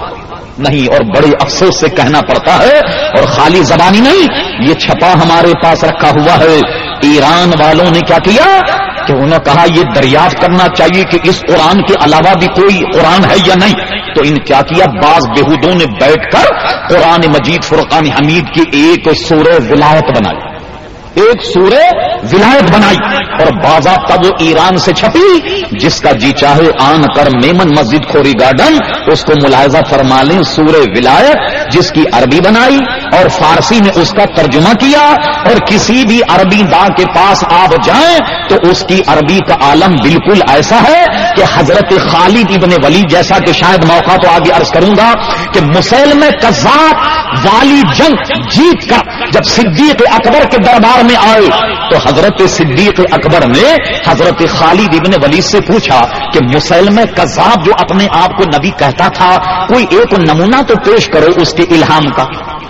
نہیں. اور بڑے افسوس سے کہنا پڑتا ہے، اور خالی زبانی نہیں، یہ چھپا ہمارے پاس رکھا ہوا ہے. ایران والوں نے کیا کیا کہ انہوں نے کہا یہ دریافت کرنا چاہیے کہ اس قرآن کے علاوہ بھی کوئی قرآن ہے یا نہیں. تو ان کیا کیا، بعض بےہودوں نے بیٹھ کر قرآن مجید فرقان حمید کی ایک سورہ ولایت بنائی، ایک سورہ ولایت بنائی. اور باضابطہ وہ ایران سے چھپی، جس کا جی چاہے آن کر میمن مسجد کھوری گارڈن اس کو ملاحظہ فرما لیں. سورہ ولایت جس کی عربی بنائی اور فارسی میں اس کا ترجمہ کیا، اور کسی بھی عربی داں کے پاس آپ جائیں تو اس کی عربی کا عالم بالکل ایسا ہے کہ حضرت خالد ابن ولید جیسا کہ شاید موقع تو آگے عرض کروں گا کہ مسیلمہ کذاب والی جنگ جیت کر جب صدیق اکبر کے دربار میں آئے تو حضرت صدیق اکبر نے حضرت خالد ابن ولید سے پوچھا کہ مسیلمہ کذاب جو اپنے آپ کو نبی کہتا تھا کوئی ایک نمونہ تو پیش کرو اس کے الہام کا،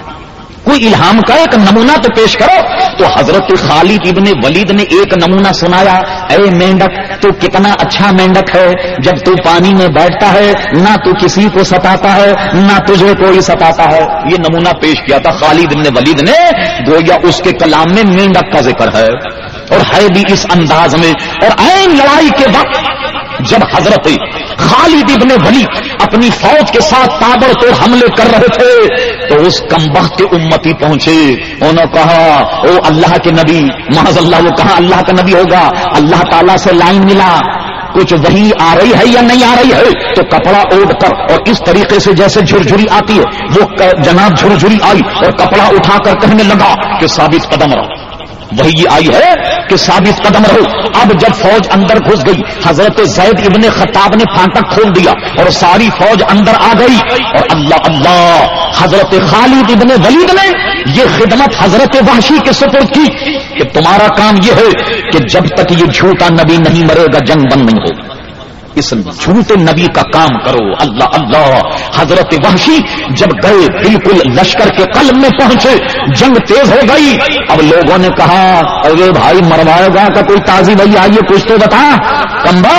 کوئی الہام کا ایک نمونہ تو پیش کرو. تو حضرت خالد ابن ولید نے ایک نمونہ سنایا. اے مینڈک تو کتنا اچھا مینڈک ہے، جب تو پانی میں بیٹھتا ہے نہ تو کسی کو ستاتا ہے نہ تجھے کوئی ستاتا ہے. یہ نمونہ پیش کیا تھا خالد ابن ولید نے. گویا اس کے کلام میں مینڈک کا ذکر ہے اور ہے بھی اس انداز میں. اور عین لڑائی کے وقت جب حضرت خالد ابن ولید اپنی فوج کے ساتھ تابڑ توڑ حملے کر رہے تھے تو اس کمبخت کے امتی پہنچے. انہوں نے کہا او اللہ کے نبی، محض اللہ، وہ کہاں اللہ کا نبی ہوگا، اللہ تعالیٰ سے لائن ملا، کچھ وہی آ رہی ہے یا نہیں آ رہی ہے. تو کپڑا اوڑھ کر اور اس طریقے سے جیسے جھرجھری آتی ہے وہ جناب جھرجھری آئی اور کپڑا اٹھا کر کہنے لگا کہ ثابت قدم رہو. وہی آئی ہے کہ ثابت قدم رہو. اب جب فوج اندر گھس گئی حضرت زید ابن خطاب نے پھانٹک کھول دیا اور ساری فوج اندر آ گئی. اور اللہ اللہ حضرت خالد ابن ولید نے یہ خدمت حضرت وحشی کے سپرد کی کہ تمہارا کام یہ ہے کہ جب تک یہ جھوٹا نبی نہیں مرے گا جنگ بند نہیں ہوگی، اس جھوٹے نبی کا کام کرو. اللہ اللہ حضرت وحشی جب گئے بالکل لشکر کے قلب میں پہنچے، جنگ تیز ہو گئی. اب لوگوں نے کہا ارے بھائی مروائے گا کا کوئی تازی بھائی آئیے کچھ تو بتا. کمبا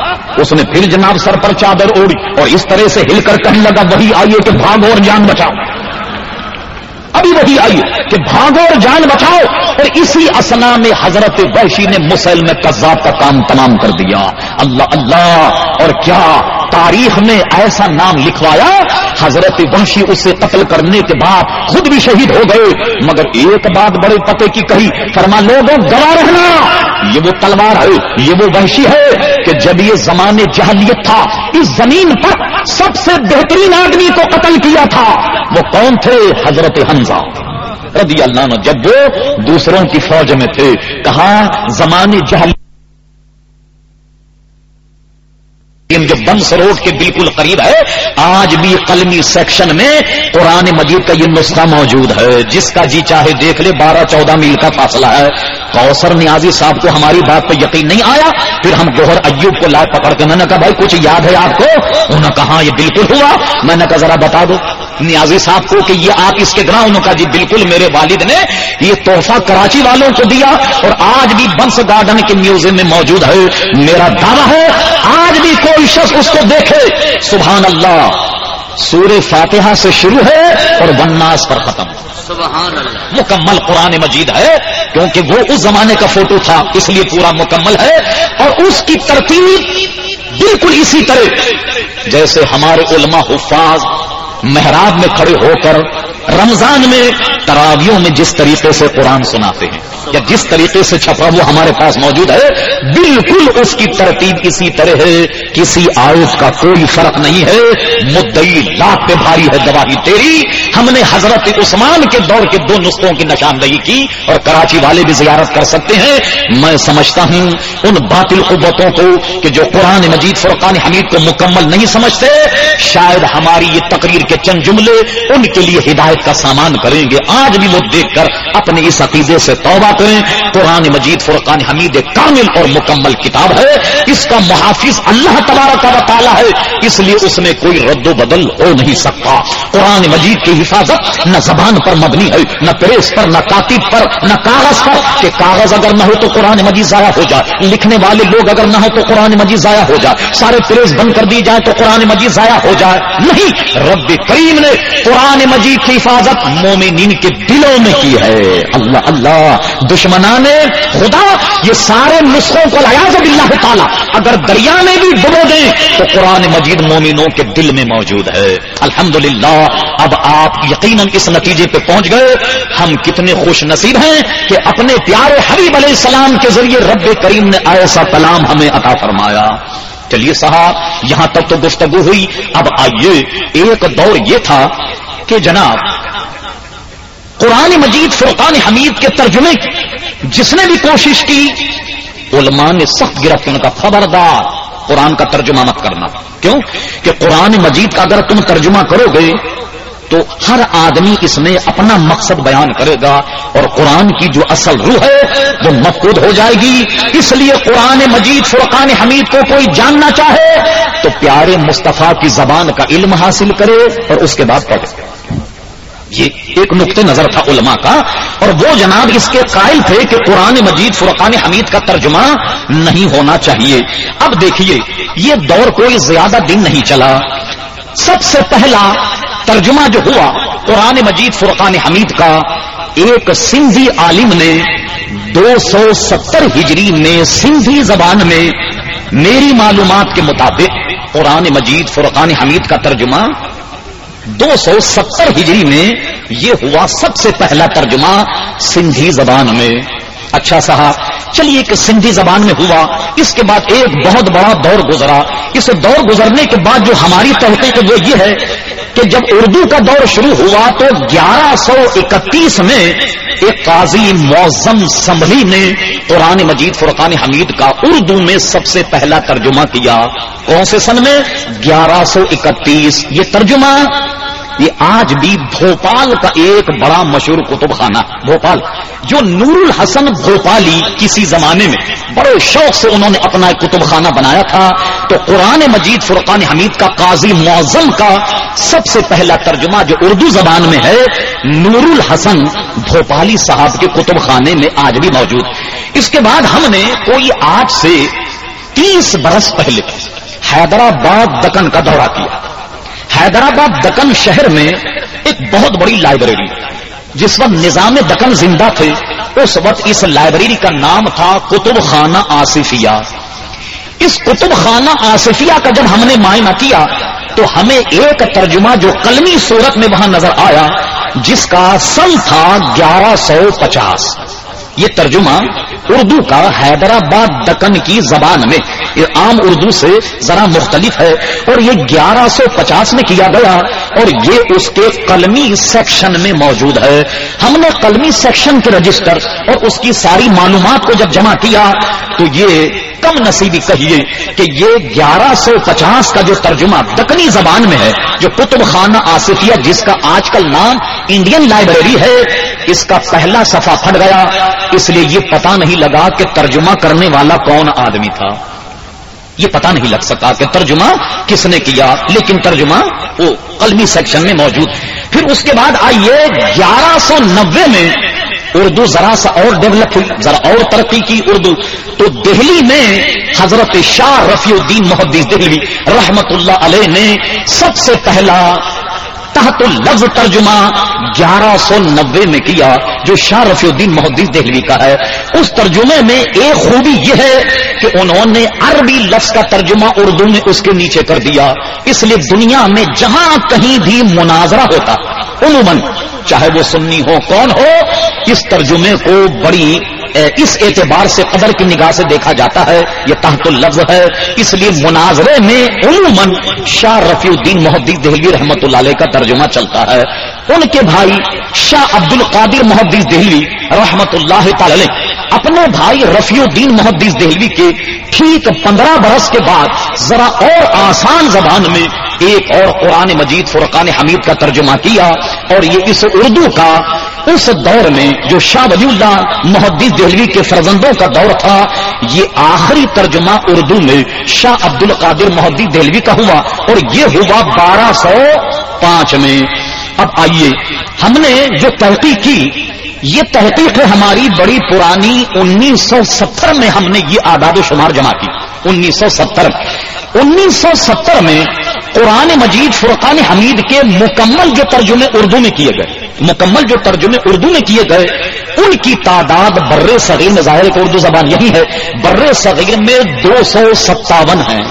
اس نے پھر جناب سر پر چادر اوڑی اور اس طرح سے ہل کر کہنے لگا وہی آئیے کہ بھاگو اور جان بچاؤ. ابھی وہی آئی کہ بھاگو اور جان بچاؤ. اور اسی اسنا میں حضرت وحشی نے مسیلمہ کذاب کا کام تمام کر دیا. اللہ اللہ. اور کیا تاریخ میں ایسا نام لکھوایا حضرت وحشی اسے قتل کرنے کے بعد خود بھی شہید ہو گئے، مگر ایک بات بڑے پتے کی کہی، فرما لوگوں گواہ رہنا، یہ وہ تلوار ہے، یہ وہ وحشی ہے کہ جب یہ زمانے جہلیت تھا اس زمین پر سب سے بہترین آدمی کو قتل کیا تھا، وہ کون تھے؟ حضرت حمزہ رضی اللہ عنہ، جب وہ دوسروں کی فوج میں تھے۔ کہا زمانے جہلیت جو بمس روڈ کے بالکل قریب ہے، آج بھی قلمی سیکشن میں قرآن مجید کا یہ نسخہ موجود ہے، جس کا جی چاہے دیکھ لے، بارہ چودہ میل کا فاصلہ ہے۔ کوثر نیازی صاحب کو ہماری بات پہ یقین نہیں آیا، پھر ہم گوہر ایوب کو لائے پکڑ کے، میں نے کہا بھائی کچھ یاد ہے آپ کو؟ انہوں نے کہا یہ بالکل ہوا۔ میں نے کہا ذرا بتا دو نیازی صاحب کو کہ یہ آپ اس کے گراں؟ انہوں نے کہا جی بالکل، میرے والد نے یہ تحفہ کراچی والوں کو دیا اور آج بھی بنس گارڈن کے میوزیم میں موجود ہے۔ میرا دعویٰ ہے آج بھی کوئی شخص اس کو دیکھے، سبحان اللہ، سورہ فاتحہ سے شروع ہے اور والناس پر ختم، سبحان اللہ، مکمل قرآن مجید ہے، کیونکہ وہ اس زمانے کا فوٹو تھا اس لیے پورا مکمل ہے، اور اس کی ترتیب بالکل اسی طرح جیسے ہمارے علماء حفاظ محراب میں کھڑے ہو کر رمضان میں تراویوں میں جس طریقے سے قرآن سناتے ہیں یا جس طریقے سے چھپا وہ ہمارے پاس موجود ہے، بالکل اس کی ترتیب اسی طرح ہے، کسی آیت کا کوئی فرق نہیں ہے۔ مدعی لاکھ پہ بھاری ہے گواہی تیری، ہم نے حضرت عثمان کے دور کے دو نسخوں کی نشاندہی کی اور کراچی والے بھی زیارت کر سکتے ہیں۔ میں سمجھتا ہوں ان باطل قوتوں کو کہ جو قرآن مجید فرقان حمید کو مکمل نہیں سمجھتے، شاید ہماری یہ تقریر کے چند جملے ان کے لیے ہدایت کا سامان کریں گے۔ آج بھی وہ دیکھ کر اپنے اس عقیدے سے توبہ کریں۔ قرآن مجید فرقان حمید ایک کامل اور مکمل کتاب ہے، اس کا محافظ اللہ تبارک و تعالی ہے، اس لیے اس میں کوئی رد و بدل ہو نہیں سکتا۔ قرآن مجید کی حفاظت نہ زبان پر مبنی ہے، نہ پریس پر، نہ کاتب پر، نہ کاغذ پر، کہ کاغذ اگر نہ ہو تو قرآن مجید ضائع ہو جائے، لکھنے والے لوگ اگر نہ ہو تو قرآن مجید ضائع ہو جائے، سارے پریس بند کر دی جائے تو قرآن مجید ضائع ہو جائے، نہیں، رب کریم نے قرآن مجید کی حفاظت مومنین کے دلوں میں کی ہے۔ اللہ اللہ، دشمنان خدا یہ سارے نسخوں کو لیاذ باللہ تعالی اگر دریا میں بھی ڈبو دیں تو قرآن مجید مومنوں کے دل میں موجود ہے۔ الحمدللہ، اب آپ یقیناً اس نتیجے پہ پہنچ گئے ہم کتنے خوش نصیب ہیں کہ اپنے پیارے حبیب علیہ السلام کے ذریعے رب کریم نے ایسا کلام ہمیں عطا فرمایا۔ چلیے صاحب، یہاں تک تو گفتگو ہوئی، اب آئیے، ایک دور یہ تھا کہ جناب قرآن مجید فرقان حمید کے ترجمے کی جس نے بھی کوشش کی علماء نے سخت گرفت ان کا، خبردار قرآن کا ترجمہ مت کرنا۔ کیوں کہ قرآن مجید کا اگر تم ترجمہ کرو گے تو ہر آدمی اس میں اپنا مقصد بیان کرے گا اور قرآن کی جو اصل روح ہے وہ مفقود ہو جائے گی۔ اس لیے قرآن مجید فرقان حمید کو کوئی جاننا چاہے تو پیارے مصطفیٰ کی زبان کا علم حاصل کرے اور اس کے بعد پڑھے۔ یہ ایک نقطہ نظر تھا علماء کا، اور وہ جناب اس کے قائل تھے کہ قرآن مجید فرقان حمید کا ترجمہ نہیں ہونا چاہیے۔ اب دیکھیے، یہ دور کوئی زیادہ دن نہیں چلا، سب سے پہلا ترجمہ جو ہوا قرآن مجید فرقان حمید کا ایک سندھی عالم نے دو سو ستر ہجری میں سندھی زبان میں میری معلومات کے مطابق قرآن مجید فرقان حمید کا ترجمہ دو سو ستر ہجری میں یہ ہوا، سب سے پہلا ترجمہ سندھی زبان میں۔ اچھا صاحب، چلیے کہ سندھی زبان میں ہوا، اس کے بعد ایک بہت بڑا دور گزرا۔ اس دور گزرنے کے بعد جو ہماری تحقیق وہ یہ ہے کہ جب اردو کا دور شروع ہوا تو گیارہ سو اکتیس میں ایک قاضی معظم سنبھلی نے قرآن مجید فرقان حمید کا اردو میں سب سے پہلا ترجمہ کیا۔ کون سے سن میں؟ گیارہ سو اکتیس۔ یہ ترجمہ یہ آج بھی بھوپال کا ایک بڑا مشہور کتب خانہ، بھوپال جو نور الحسن بھوپالی کسی زمانے میں بڑے شوق سے انہوں نے اپنا ایک کتب خانہ بنایا تھا، تو قرآن مجید فرقان حمید کا قاضی معظم کا سب سے پہلا ترجمہ جو اردو زبان میں ہے نور الحسن بھوپالی صاحب کے کتب خانے میں آج بھی موجود۔ اس کے بعد ہم نے کوئی آج سے تیس برس پہلے حیدرآباد دکن کا دورہ کیا۔ حیدرآباد دکن شہر میں ایک بہت بڑی لائبریری، جس وقت نظام دکن زندہ تھے اس وقت اس لائبریری کا نام تھا کتب خانہ آصفیہ۔ اس کتب خانہ آصفیہ کا جب ہم نے معائنہ کیا تو ہمیں ایک ترجمہ جو قلمی صورت میں وہاں نظر آیا جس کا سن تھا گیارہ سو پچاس. یہ ترجمہ اردو کا حیدرآباد دکن کی زبان میں عام اردو سے ذرا مختلف ہے اور یہ گیارہ سو پچاس میں کیا گیا اور یہ اس کے قلمی سیکشن میں موجود ہے. ہم نے قلمی سیکشن کے رجسٹر اور اس کی ساری معلومات کو جب جمع کیا تو یہ کم نصیبی کہیے کہ یہ گیارہ سو پچاس کا جو ترجمہ دکنی زبان میں ہے جو کتب خانہ آصفیہ جس کا آج کل نام انڈین لائبریری ہے اس کا پہلا صفحہ پھٹ گیا. اس لیے یہ پتہ نہیں لگا کہ ترجمہ کرنے والا کون آدمی تھا. یہ پتہ نہیں لگ سکا کہ ترجمہ کس نے کیا لیکن ترجمہ وہ قلمی سیکشن میں موجود. پھر اس کے بعد آئیے گیارہ سو نبے میں اردو ذرا سا اور ڈیولپ ہوئی ذرا اور ترقی کی اردو. تو دہلی میں حضرت شاہ رفیع الدین محدث دہلوی رحمت اللہ علیہ نے سب سے پہلا تحت اللفظ ترجمہ گیارہ سو نبے میں کیا جو شاہ رفیع الدین محدث دہلوی کا ہے. اس ترجمے میں ایک خوبی یہ ہے کہ انہوں نے عربی لفظ کا ترجمہ اردو میں اس کے نیچے کر دیا. اس لیے دنیا میں جہاں کہیں بھی مناظرہ ہوتا عموماً چاہے وہ سنی ہو کون ہو اس ترجمے کو بڑی اس اعتبار سے قدر کی نگاہ سے دیکھا جاتا ہے یہ تحت اللفظ ہے. اس لیے مناظرے میں عموماً شاہ رفیع الدین محدث دہلوی رحمت اللہ علیہ کا ترجمہ چلتا ہے. ان کے بھائی شاہ عبد القادر محدث دہلوی رحمت اللہ تعالی علیہ اپنے بھائی رفیع الدین محدث دہلوی کے ٹھیک پندرہ برس کے بعد ذرا اور آسان زبان میں ایک اور قرآن مجید فرقان حمید کا ترجمہ کیا اور یہ اس اردو کا اس دور میں جو شاہ ولی اللہ محدث دہلوی کے فرزندوں کا دور تھا یہ آخری ترجمہ اردو میں شاہ عبد القادر محدث دہلوی کا ہوا اور یہ ہوا بارہ سو پانچ میں. اب آئیے ہم نے جو تحقیق کی یہ تحقیق ہے ہماری بڑی پرانی انیس سو ستر میں ہم نے یہ اعداد و شمار جمع کی. انیس سو ستر انیس سو ستر میں قرآن مجید فرقان حمید کے مکمل جو ترجمے اردو میں کیے گئے مکمل جو ترجمے اردو میں کیے گئے ان کی تعداد بر صغیر میں ظاہر کہ اردو زبان یہی ہے بر صغیر میں دو سو ستاون ہیں.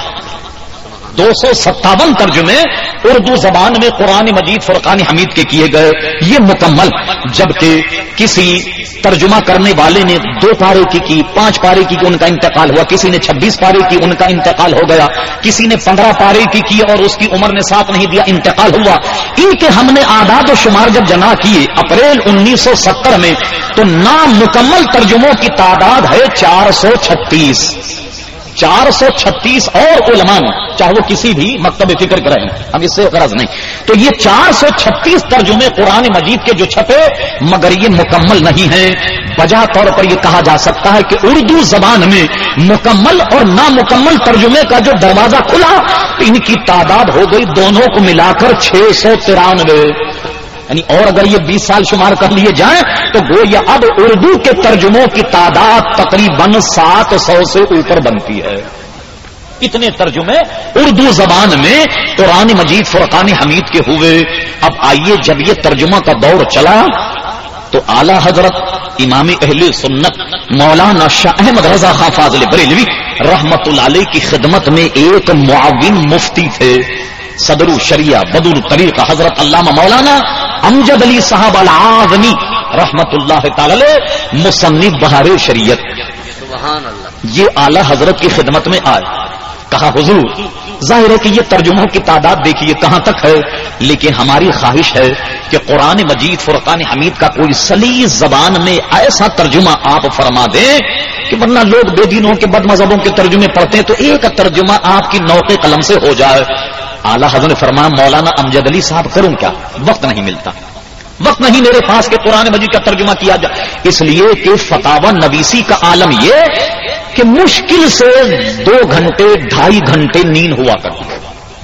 دو سو ستاون ترجمے اردو زبان میں قرآن مجید فرقان حمید کے کیے گئے یہ مکمل. جبکہ کسی ترجمہ کرنے والے نے دو پارے کی کی پانچ پارے کی کی ان کا انتقال ہوا, کسی نے چھبیس پارے کی ان کا انتقال ہو گیا, کسی نے پندرہ پارے کی کی اور اس کی عمر نے ساتھ نہیں دیا انتقال ہوا. ان کے ہم نے اعداد و شمار جب جمع کیے اپریل انیس سو ستر میں تو نامکمل ترجموں کی تعداد ہے چار سو چھتیس چار سو چھتیس اور علماء نے چاہے وہ کسی بھی مکتب فکر کریں ہم اس سے غرض نہیں. تو یہ چار سو چھتیس ترجمے قرآن مجید کے جو چھپے مگر یہ مکمل نہیں ہیں. بجا طور پر یہ کہا جا سکتا ہے کہ اردو زبان میں مکمل اور نامکمل ترجمے کا جو دروازہ کھلا ان کی تعداد ہو گئی دونوں کو ملا کر چھ سو ترانوے. یعنی اور اگر یہ بیس سال شمار کر لیے جائیں تو گویا اب اردو کے ترجموں کی تعداد تقریباً سات سو سے اوپر بنتی ہے. اتنے ترجمے اردو زبان میں قرآن مجید فرقان حمید کے ہوئے. اب آئیے جب یہ ترجمہ کا دور چلا تو اعلی حضرت امام اہل سنت مولانا شاہ احمد رضا خان فاضل بریلوی رحمت اللہ علیہ کی خدمت میں ایک معاون مفتی تھے صدر الشریعہ بدر الطریقہ حضرت علامہ مولانا امجد علی صاحب العاظمی رحمت اللہ تعالی مصنف بہار شریعت. سبحان اللہ. یہ اعلی حضرت کی خدمت میں آئے, کہا حضور ظاہر ہے کہ یہ ترجموں کی تعداد دیکھیے کہاں تک ہے لیکن ہماری خواہش ہے کہ قرآن مجید فرقان حمید کا کوئی سلیس زبان میں ایسا ترجمہ آپ فرما دیں کہ ورنہ لوگ بے دینوں کے بد مذہبوں کے ترجمے پڑھتے ہیں تو ایک ترجمہ آپ کی نوق قلم سے ہو جائے. اعلی حضرت نے فرمایا مولانا امجد علی صاحب کروں کیا, وقت نہیں ملتا, وقت نہیں میرے پاس کہ قرآن مجید کا ترجمہ کیا جائے. اس لیے کہ فتاوی نویسی کا عالم یہ کہ مشکل سے دو گھنٹے ڈھائی گھنٹے نیند ہوا کرتی ہے,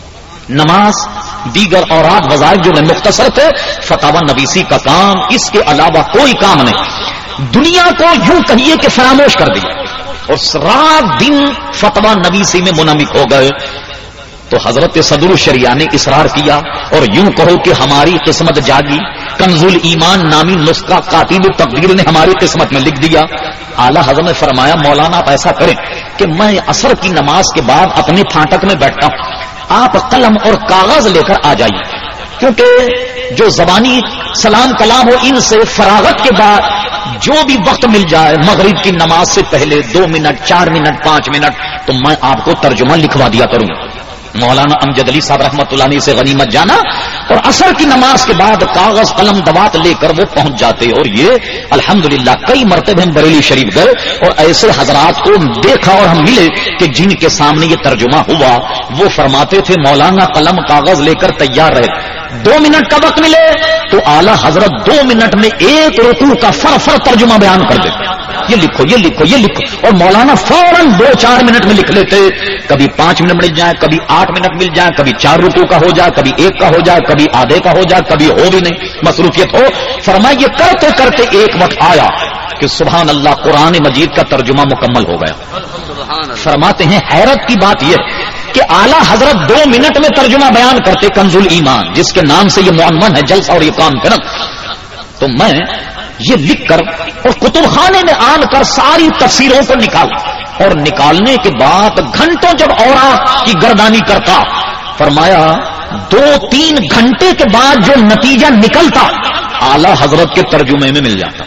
نماز دیگر اورات وظائف جو میں مختصر تھے فتاوی نویسی کا کام اس کے علاوہ کوئی کام نہیں. دنیا کو یوں کہیے کہ فراموش کر دیا اور رات دن فتوی نویسی میں منہمک ہو گئے. تو حضرت صدر الشریعہ نے اصرار کیا اور یوں کہو کہ ہماری قسمت جاگی. کنز الایمان نامی نسخہ کاتب التقدیر نے ہماری قسمت میں لکھ دیا. اعلی حضرت نے فرمایا مولانا آپ ایسا کریں کہ میں عصر کی نماز کے بعد اپنے پھاٹک میں بیٹھتا ہوں, آپ قلم اور کاغذ لے کر آ جائیے، کیونکہ جو زبانی سلام کلام ہو ان سے فراغت کے بعد جو بھی وقت مل جائے مغرب کی نماز سے پہلے دو منٹ چار منٹ پانچ منٹ تو میں آپ کو ترجمہ لکھوا دیا کروں. مولانا امجد علی صاحب رحمۃ اللہ علیہ سے غنیمت جانا اور عصر کی نماز کے بعد کاغذ قلم دوات لے کر وہ پہنچ جاتے. اور یہ الحمدللہ کئی مرتبہ ہم بریلی شریف گئے اور ایسے حضرات کو دیکھا اور ہم ملے کہ جن کے سامنے یہ ترجمہ ہوا وہ فرماتے تھے مولانا قلم کاغذ لے کر تیار رہے، دو منٹ کا وقت ملے تو اعلی حضرت دو منٹ میں ایک رکوع کا فر فر ترجمہ بیان کر دیتے. یہ لکھو یہ لکھو یہ لکھو اور مولانا فوراً دو چار منٹ میں لکھ لیتے. کبھی پانچ منٹ مل جائے، کبھی آٹھ منٹ مل جائے، کبھی چار رکوع کا ہو جائے، کبھی ایک کا ہو جائے، کبھی آدھے کا ہو جائے، کبھی ہو بھی نہیں، مصروفیت ہو. فرمایا یہ کرتے کرتے ایک وقت آیا کہ سبحان اللہ قرآن مجید کا ترجمہ مکمل ہو گیا. فرماتے ہیں حیرت کی بات یہ کہ اعلی حضرت دو منٹ میں ترجمہ بیان کرتے کنز الایمان جس کے نام سے یہ معنون ہے جلسہ اور یہ کانفرنس. تو میں یہ لکھ کر اور کتب خانے میں آن کر ساری تفسیروں کو نکالا اور نکالنے کے بعد گھنٹوں جب اوراق کی گردانی کرتا فرمایا دو تین گھنٹے کے بعد جو نتیجہ نکلتا اعلی حضرت کے ترجمے میں مل جاتا،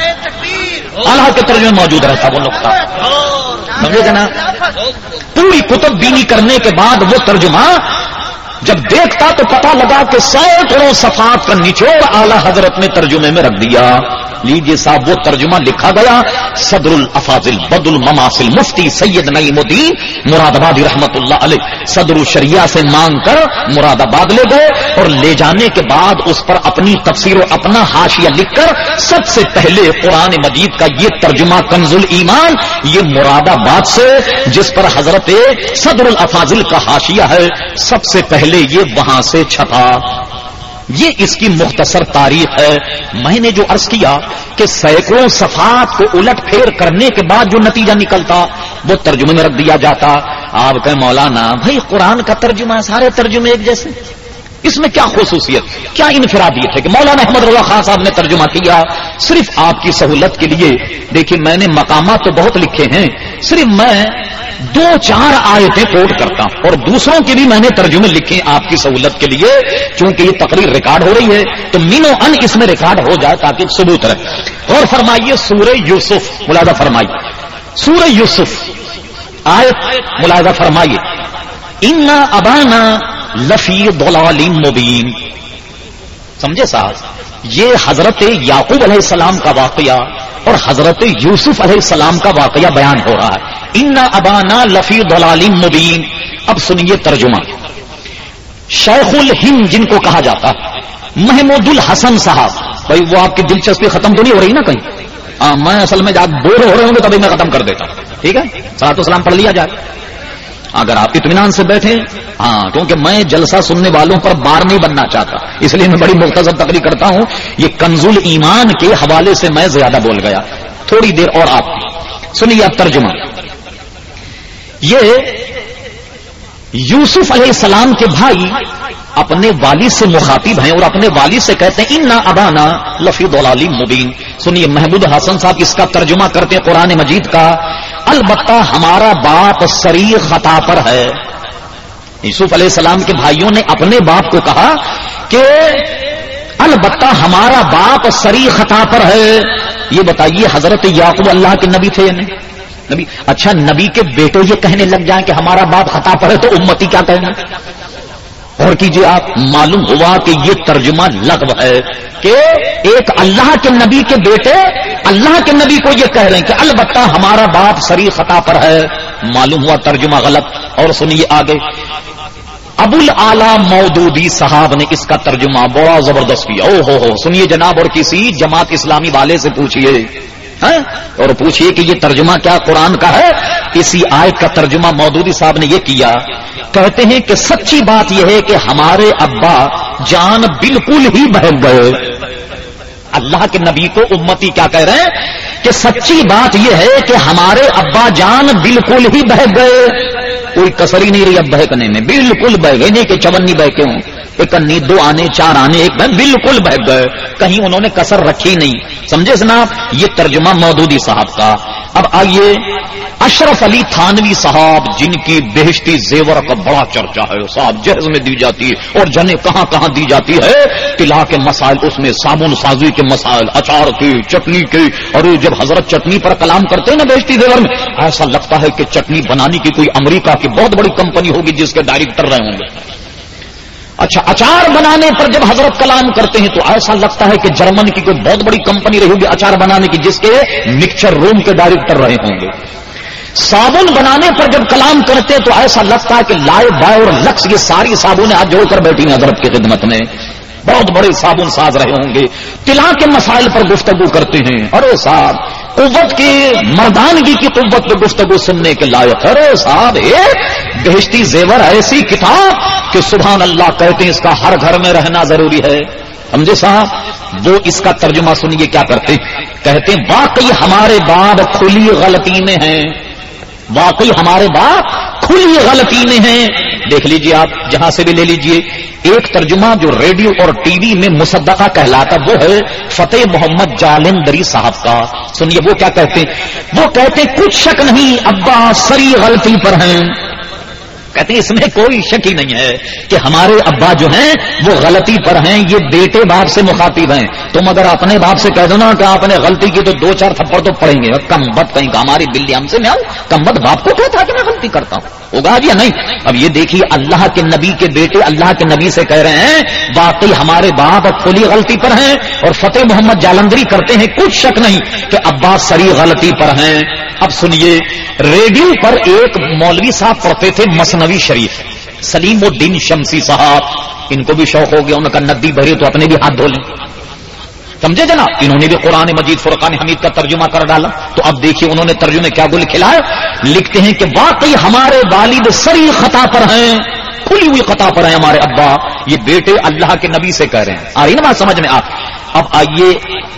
اعلی کے ترجمے میں موجود رہتا وہ نقطہ. سمجھے گا نا؟ پوری کتب بینی کرنے کے بعد وہ ترجمہ جب دیکھتا تو پتہ لگا کہ سینکڑوں صفحات کا نچوڑ اعلی حضرت نے ترجمے میں رکھ دیا. لیجیے صاحب وہ ترجمہ لکھا گیا صدر الافاضل بد المماثل مفتی سید نعیم الدین مراد آبادی رحمت اللہ علیہ صدر الشریعہ سے مانگ کر مراد آباد لے گئے اور لے جانے کے بعد اس پر اپنی تفسیر و اپنا حاشیہ لکھ کر سب سے پہلے قرآن مجید کا یہ ترجمہ کنز الایمان یہ مراد آباد سے جس پر حضرت صدر الافاضل کا حاشیہ ہے سب سے پہلے یہ وہاں سے چھپا. یہ اس کی مختصر تاریخ ہے. میں نے جو عرض کیا کہ سینکڑوں صفحات کو الٹ پھیر کرنے کے بعد جو نتیجہ نکلتا وہ ترجمے میں رکھ دیا جاتا. آپ کہیں مولانا بھائی قرآن کا ترجمہ سارے ترجمے ایک جیسے، اس میں کیا خصوصیت کیا انفرادیت ہے کہ مولانا احمد رضا خان صاحب نے ترجمہ کیا صرف آپ کی سہولت کے لیے. دیکھیے میں نے مقامات تو بہت لکھے ہیں، صرف میں دو چار آیتیں کوٹ کرتا ہوں اور دوسروں کے بھی میں نے ترجمے لکھے آپ کی سہولت کے لیے چونکہ یہ تقریر ریکارڈ ہو رہی ہے تو مینو ان اس میں ریکارڈ ہو جائے تاکہ ثبوت رہے. اور فرمائیے سورہ یوسف ملاحظہ فرمائیے سورہ یوسف آیت ملاحظہ فرمائیے انا ابانا لفی ضلال مبین. سمجھے صاحب یہ حضرت یعقوب علیہ السلام کا واقعہ اور حضرت یوسف علیہ السلام کا واقعہ بیان ہو رہا ہے. انا ابانا لفی ضلال مبین. اب سنیے ترجمہ. شیخ الہند جن کو کہا جاتا محمود الحسن صاحب، بھائی وہ آپ کی دلچسپی ختم تو نہیں ہو رہی نا کہیں؟ ہاں میں اصل میں جب بور ہو رہے ہوں گے تبھی میں ختم کر دیتا ہوں. ٹھیک ہے صلاۃ و سلام پڑھ لیا جائے اگر آپ اطمینان سے بیٹھے. ہاں کیونکہ میں جلسہ سننے والوں پر بار نہیں بننا چاہتا اس لیے میں بڑی مختصر تقریر کرتا ہوں. یہ کنز الایمان کے حوالے سے میں زیادہ بول گیا، تھوڑی دیر اور آپ سنیے. اب ترجمہ یہ یوسف علیہ السلام کے بھائی اپنے والد سے مخاطب ہیں اور اپنے والد سے کہتے ہیں انا ابانا لفی ضلال مبین. سنیے محمود حسن صاحب اس کا ترجمہ کرتے ہیں قرآن مجید کا. البتہ ہمارا باپ صریح خطا پر ہے. یوسف علیہ السلام کے بھائیوں نے اپنے باپ کو کہا کہ البتہ ہمارا باپ صریح خطا پر ہے. یہ بتائیے حضرت یعقوب اللہ کے نبی تھے یا نہیں؟ نبی. اچھا نبی کے بیٹے یہ کہنے لگ جائیں کہ ہمارا باپ خطا پر ہے تو امتی کیا کہیں گے؟ اور کیجئے آپ معلوم ہوا کہ یہ ترجمہ لغو ہے کہ ایک اللہ کے نبی کے بیٹے اللہ کے نبی کو یہ کہہ رہے ہیں کہ البتہ ہمارا باپ صریح خطا پر ہے. معلوم ہوا ترجمہ غلط. اور سنیے آگے ابو الاعلی مودودی صاحب نے اس کا ترجمہ بڑا زبردست کیا. او ہو ہو سنیے جناب اور کسی جماعت اسلامی والے سے پوچھئے اور پوچھئے کہ یہ ترجمہ کیا قرآن کا ہے. اسی آیت کا ترجمہ مودودی صاحب نے یہ کیا. کہتے ہیں کہ سچی بات یہ ہے کہ ہمارے ابا جان بالکل ہی بہک گئے. اللہ کے نبی کو امتی کیا کہہ رہے ہیں کہ سچی بات یہ ہے کہ ہمارے ابا جان بالکل ہی بہک گئے. کوئی کسر ہی نہیں رہی اب بہکنے میں، بالکل بہک گئے. نہیں کہ چونی بہکے ہوں ایک انی دو آنے چار آنے ایک میں بالکل بہک گئے, کہیں انہوں نے کسر رکھی نہیں. سمجھے جناب, یہ ترجمہ مودودی صاحب کا. اب آئیے اشرف علی تھانوی صاحب جن کی بہشتی زیور کا بڑا چرچا ہے, صاحب جہیز میں دی جاتی ہے اور جنے کہاں کہاں دی جاتی ہے, طلا کے مسائل, اس میں صابن سازی کے مسائل, اچار کی, چٹنی کی, اور جب حضرت چٹنی پر کلام کرتے ہیں نا بہشتی زیور میں, ایسا لگتا ہے کہ چٹنی بنانے کی کوئی امریکہ کی بہت بڑی کمپنی ہوگی جس کے ڈائریکٹر رہے ہوں گے. اچھا, اچار بنانے پر جب حضرت کلام کرتے ہیں تو ایسا لگتا ہے کہ جرمن کی کوئی بہت بڑی کمپنی رہی ہوگی اچار بنانے کی جس کے مکسچر روم کے ڈائریکٹر رہے ہوں گے. صابن بنانے پر جب کلام کرتے ہیں تو ایسا لگتا ہے کہ لائے بائے اور لکس یہ ساری صابنیں آج جوڑ کر بیٹھی ہیں حضرت کی خدمت میں, بہت بڑے صابن ساز رہے ہوں گے. طلا کے مسائل پر گفتگو کرتے ہیں, ارے صاحب قوت کی مردانگی کی قوت پہ گفتگو سننے کے لائق. ارے صاحب ایک بہشتی زیور ایسی کتاب کہ سبحان اللہ کہتے ہیں اس کا ہر گھر میں رہنا ضروری ہے. سمجھے صاحب, وہ اس کا ترجمہ سنیے کیا کرتے ہیں, کہتے ہیں واقعی ہمارے باب کھلی غلطی میں ہیں, واقعی ہمارے باپ کھلی غلطی میں ہیں. دیکھ لیجئے آپ جہاں سے بھی لے لیجئے. ایک ترجمہ جو ریڈیو اور ٹی وی میں مصدقہ کہلاتا وہ ہے فتح محمد جالندری صاحب کا. سنیے وہ کیا کہتے ہیں, وہ کہتے ہیں کچھ شک نہیں ابا سری غلطی پر ہیں. کہتے ہیں اس میں کوئی شک ہی نہیں ہے کہ ہمارے ابا جو ہیں وہ غلطی پر ہیں. یہ بیٹے باپ سے مخاطب ہیں. تم اگر اپنے باپ سے کہہ دو نا کہ آپ نے غلطی کی تو دو چار تھپڑ تو پڑیں گے. کم بت کہیں کا ہماری بلی ہم سے میں آؤں, کم بت باپ کو کہتا کہ میں غلطی کرتا ہوں, ہوگا یا نہیں. اب یہ دیکھیے اللہ کے نبی کے بیٹے اللہ کے نبی سے کہہ رہے ہیں واقعی ہمارے باپ کھلی غلطی پر ہیں, اور فتح محمد جالندری کرتے ہیں کچھ شک نہیں کہ ابا سری غلطی پر ہیں. اب سنیے, ریڈیو پر ایک مولوی صاحب پڑھتے تھے مثنوی شریف, سلیم الدین شمسی صاحب, ان کو بھی شوق ہو گیا, ان کا ندی بھری تو اپنے بھی ہاتھ دھو لیں. سمجھے جناب, انہوں نے بھی قرآن مجید فرقان حمید کا ترجمہ کر ڈالا. تو اب دیکھیے انہوں نے ترجمے کیا گل کھلائے, لکھتے ہیں کہ واقعی ہمارے والد سری خطا پر ہیں, کھلی ہوئی خطا پر ہیں ہمارے ابا. یہ بیٹے اللہ کے نبی سے کہہ رہے ہیں. آ رہی نا بات سمجھ میں آپ. اب آئیے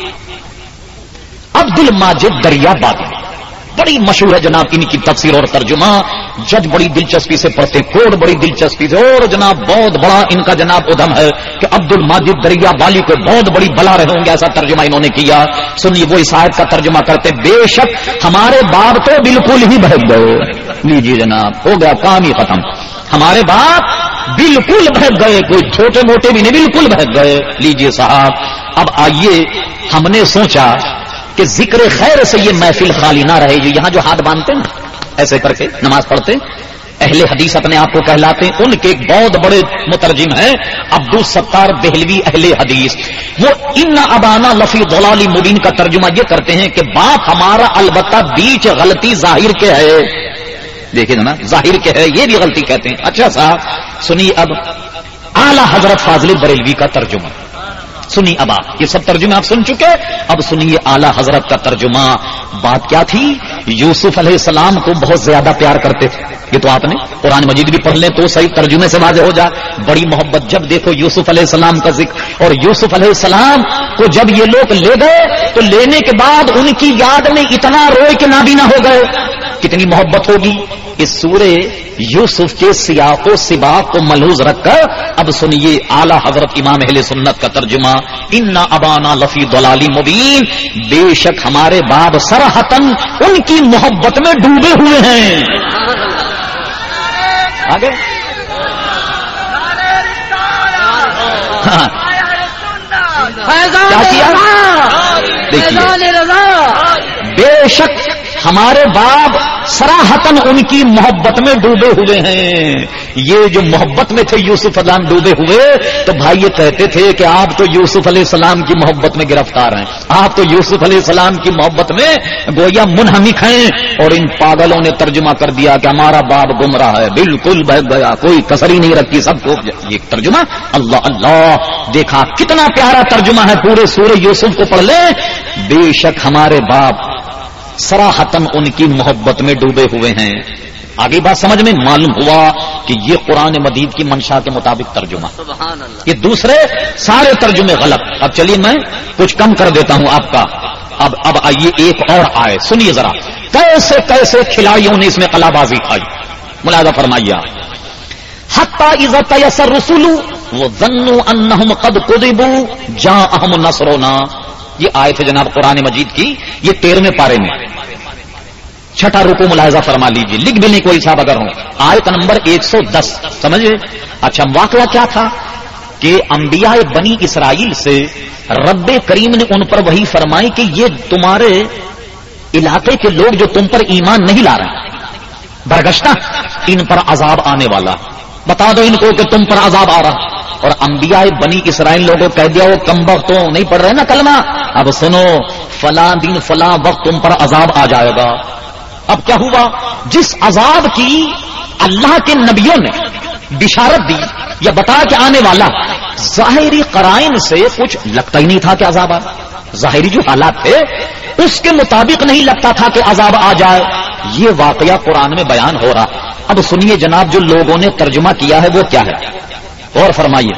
عبد الماجد دریا بادی, بڑی مشہور ہے جناب ان کی تفسیر اور ترجمہ. جج بڑی دلچسپی سے پڑھتے, کوڈ بڑی دلچسپی سے, اور جناب بہت بڑا ان کا جناب ادھم ہے کہ عبد الماجد دریا بالی کو بہت بڑی بلا رہے ہوں گے, ایسا ترجمہ انہوں نے کیا. سنیے وہ اس آیت کا ترجمہ کرتے, بے شک ہمارے باپ تو بالکل ہی بہک گئے. لیجیے جناب, ہو گیا کام ہی ختم. ہمارے باپ بالکل بہک گئے, کوئی چھوٹے موٹے بھی نہیں, بالکل بہک گئے. لیجیے صاحب, اب آئیے ہم نے سوچا کہ ذکر خیر سے یہ محفل خالی نہ رہے. یہاں جو ہاتھ باندھتے ہیں ایسے کر کے نماز پڑھتے اہل حدیث اپنے آپ کو کہلاتے ہیں, ان کے ایک بہت بڑے مترجم ہیں عبد الستار دہلوی اہل حدیث. وہ ان ابانا لفی ضلال مبین کا ترجمہ یہ کرتے ہیں کہ باپ ہمارا البتہ بیچ غلطی ظاہر کے ہے. دیکھیں نا, ظاہر کے ہے, یہ بھی غلطی کہتے ہیں. اچھا صاحب سنیے اب اعلی حضرت فاضل بریلوی کا ترجمہ سنی. اب آپ یہ سب ترجمے آپ سن چکے, اب سنیے اعلی حضرت کا ترجمہ. بات کیا تھی, یوسف علیہ السلام کو بہت زیادہ پیار کرتے تھے. یہ تو آپ نے قرآن مجید بھی پڑھ لیں تو صحیح ترجمے سے واضح ہو جائے. بڑی محبت, جب دیکھو یوسف علیہ السلام کا ذکر, اور یوسف علیہ السلام کو جب یہ لوگ لے گئے تو لینے کے بعد ان کی یاد میں اتنا روئے کہ نابینا ہو گئے. کتنی محبت ہوگی. اس سورے یوسف کے سیاق و سباق کو ملحوظ رکھ کر اب سنیے اعلی حضرت امام اہل سنت کا ترجمہ. انا ابانا لفی ضلال مبین, بے شک ہمارے باپ صراحتاً ان کی محبت میں ڈوبے ہوئے ہیں. آگے کیا کیا, دیکھیے, بے شک ہمارے باپ صراحتاً ان کی محبت میں ڈوبے ہوئے ہیں. یہ جو محبت میں تھے یوسف علیہ السلام ڈوبے ہوئے, تو بھائی یہ کہتے تھے کہ آپ تو یوسف علیہ السلام کی محبت میں گرفتار ہیں, آپ تو یوسف علیہ السلام کی محبت میں گویا منہمک ہیں. اور ان پاگلوں نے ترجمہ کر دیا کہ ہمارا باپ گمراہ ہے, بالکل بہک گیا, کوئی کسر ہی نہیں رکھی, سب کو یہ ترجمہ. اللہ اللہ, دیکھا کتنا پیارا ترجمہ ہے. پورے سورہ یوسف کو پڑھ لیں. بے شک ہمارے باپ صراحتاً ان کی محبت میں ڈوبے ہوئے ہیں. آگے بات سمجھ میں معلوم ہوا کہ یہ قرآن مجید کی منشا کے مطابق ترجمہ. یہ دوسرے سارے ترجمے غلط. اب چلیے میں کچھ کم کر دیتا ہوں آپ کا. اب اب آئیے ایک اور آئے, سنیے ذرا, کیسے کیسے کھلاڑیوں نے اس میں قلابازی کھائی. ملاحظہ فرمائیے. حتی اذا تیسر رسول وَظَنُّوا أَنَّهُمْ قَدْ كُذِبُوا جَاءَهُمْ نَصْرُنَا. یہ آیت ہے جناب قرآن مجید کی، یہ تیرہویں پارے میں چھٹا رکو ملاحظہ فرما لیجیے، لکھ بھی نہیں کوئی صاحب اگر ہوں. آیت نمبر ایک سو دس سمجھے. اچھا واقعہ کیا تھا کہ انبیاء بنی اسرائیل سے رب کریم نے ان پر وحی فرمائی کہ یہ تمہارے علاقے کے لوگ جو تم پر ایمان نہیں لا رہے برگشتہ، ان پر عذاب آنے والا، بتا دو ان کو کہ تم پر عذاب آ رہا. اور انبیاء بنی اسرائیل لوگوں کہہ دیا وہ کم وقتوں نہیں پڑھ رہے نا کلمہ، اب سنو فلاں دن فلاں وقت تم پر عذاب آ جائے گا. اب کیا ہوا؟ جس عذاب کی اللہ کے نبیوں نے بشارت دی یا بتا کہ آنے والا، ظاہری قرائن سے کچھ لگتا ہی نہیں تھا کہ عذاب آ، ظاہری جو حالات تھے اس کے مطابق نہیں لگتا تھا کہ عذاب آ جائے. یہ واقعہ قرآن میں بیان ہو رہا. اب سنیے جناب جو لوگوں نے ترجمہ کیا ہے وہ کیا ہے، اور فرمائیے.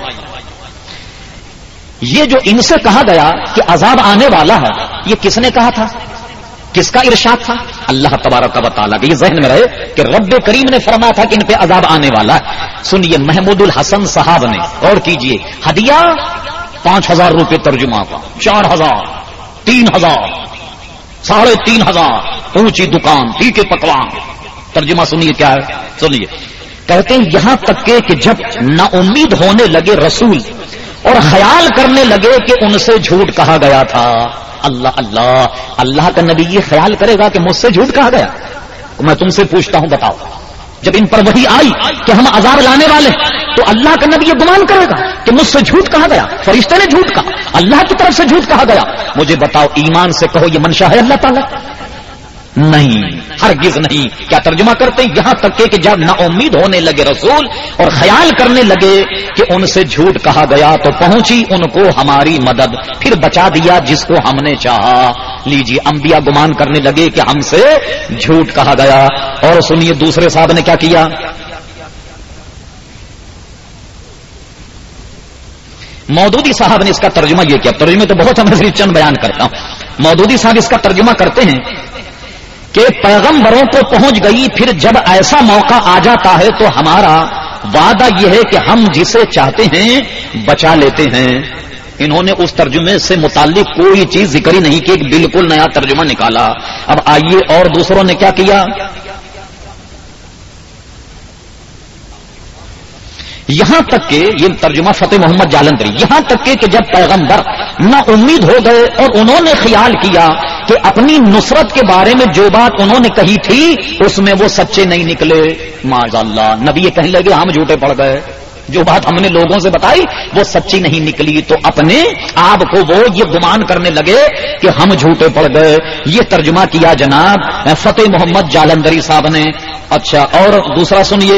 یہ جو ان سے کہا گیا کہ عذاب آنے والا ہے، یہ کس نے کہا تھا، کس کا ارشاد تھا؟ اللہ تبارک و تعالیٰ کا. یہ ذہن میں رہے کہ رب کریم نے فرمایا تھا کہ ان پہ عذاب آنے والا ہے. سنیے محمود الحسن صاحب نے، اور کیجئے، ہدیہ پانچ ہزار روپے ترجمہ کا، چار ہزار، تین ہزار، ساڑھے تین ہزار، اونچی دکان، ٹھیک ہے پکوان. ترجمہ سنیے کیا ہے، سنیے. کہتے ہیں یہاں تک کہ جب نا امید ہونے لگے رسول اور خیال کرنے لگے کہ ان سے جھوٹ کہا گیا تھا. اللہ اللہ، اللہ کا نبی یہ خیال کرے گا کہ مجھ سے جھوٹ کہا گیا؟ میں تم سے پوچھتا ہوں بتاؤ، جب ان پر وحی آئی کہ ہم عذاب لانے والے تو اللہ کا نبی یہ گمان کرے گا کہ مجھ سے جھوٹ کہا گیا؟ فرشتے نے جھوٹ کہا، اللہ کی طرف سے جھوٹ کہا گیا. مجھے بتاؤ ایمان سے کہو یہ منشا ہے اللہ تعالیٰ؟ نہیں، ہرگز نہیں. کیا ترجمہ کرتے ہیں؟ یہاں تک کہ جب نا امید ہونے لگے رسول اور خیال کرنے لگے کہ ان سے جھوٹ کہا گیا تو پہنچی ان کو ہماری مدد، پھر بچا دیا جس کو ہم نے چاہا. لیجیے انبیاء گمان کرنے لگے کہ ہم سے جھوٹ کہا گیا. اور سنیے دوسرے صاحب نے کیا کیا. مودودی صاحب نے اس کا ترجمہ یہ کیا. ترجمے تو بہت ہم چند بیان کرتا ہوں. مودودی صاحب اس کا ترجمہ کرتے ہیں کہ پیغمبروں کو پہنچ گئی، پھر جب ایسا موقع آ جاتا ہے تو ہمارا وعدہ یہ ہے کہ ہم جسے چاہتے ہیں بچا لیتے ہیں. انہوں نے اس ترجمے سے متعلق کوئی چیز ذکر ہی نہیں کی، ایک بالکل نیا ترجمہ نکالا. اب آئیے اور دوسروں نے کیا کیا. یہاں تک کہ یہ ترجمہ فتح محمد جالندری، یہاں تک کہ جب پیغمبر نا امید ہو گئے اور انہوں نے خیال کیا کہ اپنی نصرت کے بارے میں جو بات انہوں نے کہی تھی اس میں وہ سچے نہیں نکلے، معاذ اللہ، نبی یہ کہنے لگے ہم جھوٹے پڑ گئے، جو بات ہم نے لوگوں سے بتائی وہ سچی نہیں نکلی، تو اپنے آپ کو وہ یہ گمان کرنے لگے کہ ہم جھوٹے پڑ گئے. یہ ترجمہ کیا جناب فتح محمد جالندری صاحب نے. اچھا اور دوسرا سنیے.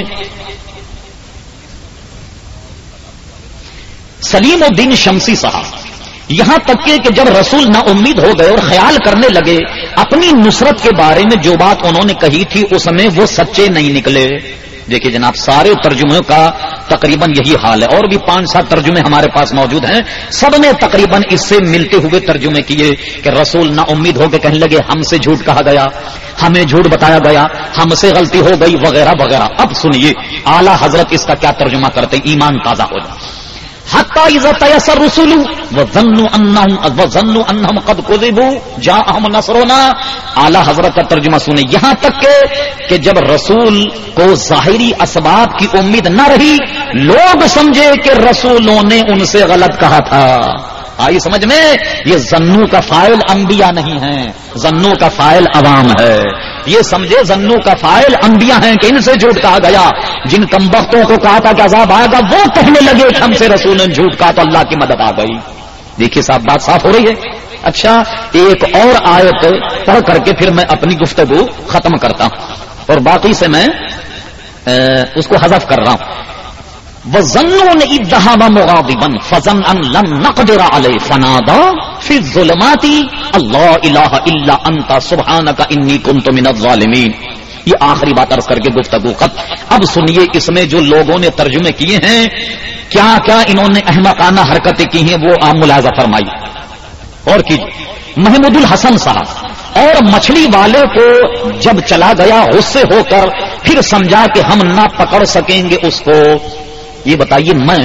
سلیم الدین شمسی صاحب، یہاں تک کہ جب رسول نا امید ہو گئے اور خیال کرنے لگے اپنی نصرت کے بارے میں جو بات انہوں نے کہی تھی اس میں وہ سچے نہیں نکلے. دیکھیے جناب سارے ترجموں کا تقریباً یہی حال ہے، اور بھی پانچ سات ترجمے ہمارے پاس موجود ہیں، سب نے تقریباً اس سے ملتے ہوئے ترجمے کیے کہ رسول نا امید ہو کے کہنے لگے ہم سے جھوٹ کہا گیا، ہمیں جھوٹ بتایا گیا، ہم سے غلطی ہو گئی وغیرہ وغیرہ. اب سنیے اعلیٰ حضرت اس کا کیا ترجمہ کرتے ہیں، ایمان تازہ ہو جائے. حتی اذا تیسر رسول وظنوا انہم وظنوا انہم قد کذبوا جاءہم نصرنا. اعلی حضرت کا ترجمہ سنیں. یہاں تک کہ کہ جب رسول کو ظاہری اسباب کی امید نہ رہی، لوگ سمجھے کہ رسولوں نے ان سے غلط کہا تھا. آئی سمجھ میں؟ یہ ظنوں کا فاعل انبیاء نہیں ہے، ظنوں کا فاعل عوام ہے. یہ سمجھے ظنوں کا فاعل انبیاء ہیں کہ ان سے جھوٹ کہا گیا. جن کمبختوں کو کہا تھا کہ عذاب آئے گا وہ کہنے لگے کہ ہم سے رسول نے جھوٹ کہا تو اللہ کی مدد آ گئی. دیکھیے صاحب بات صاف ہو رہی ہے. اچھا ایک اور آیت پڑھ کر کے پھر میں اپنی گفتگو ختم کرتا ہوں اور باقی سے میں اس کو حذف کر رہا ہوں. وَظَنُّونَ إِذْ ذَهَبَ مُغَاضِبًا فَظَنَّ أَن لَّن نَّقْدِرَ عَلَيْهِ فَنَادَىٰ فِي الظُّلُمَاتِ اللَّا إِلَٰهَ إِلَّا أَنتَ سُبْحَانَكَ إِنِّي كُنتُ مِنَ الظَّالِمِينَ. یہ آخری بات عرض کر کے گفتگو ختم. اب سنیے اس میں جو لوگوں نے ترجمے کیے ہیں کیا کیا انہوں نے احمقانہ حرکتیں کی ہیں وہ آپ ملاحظہ فرمائیے اور کیجیے. محمود الحسن صاحب اور مچھلی والے کو جب چلا گیا غصے ہو کر، پھر سمجھا کہ ہم نہ پکڑ سکیں گے اس کو. یہ بتائیے میں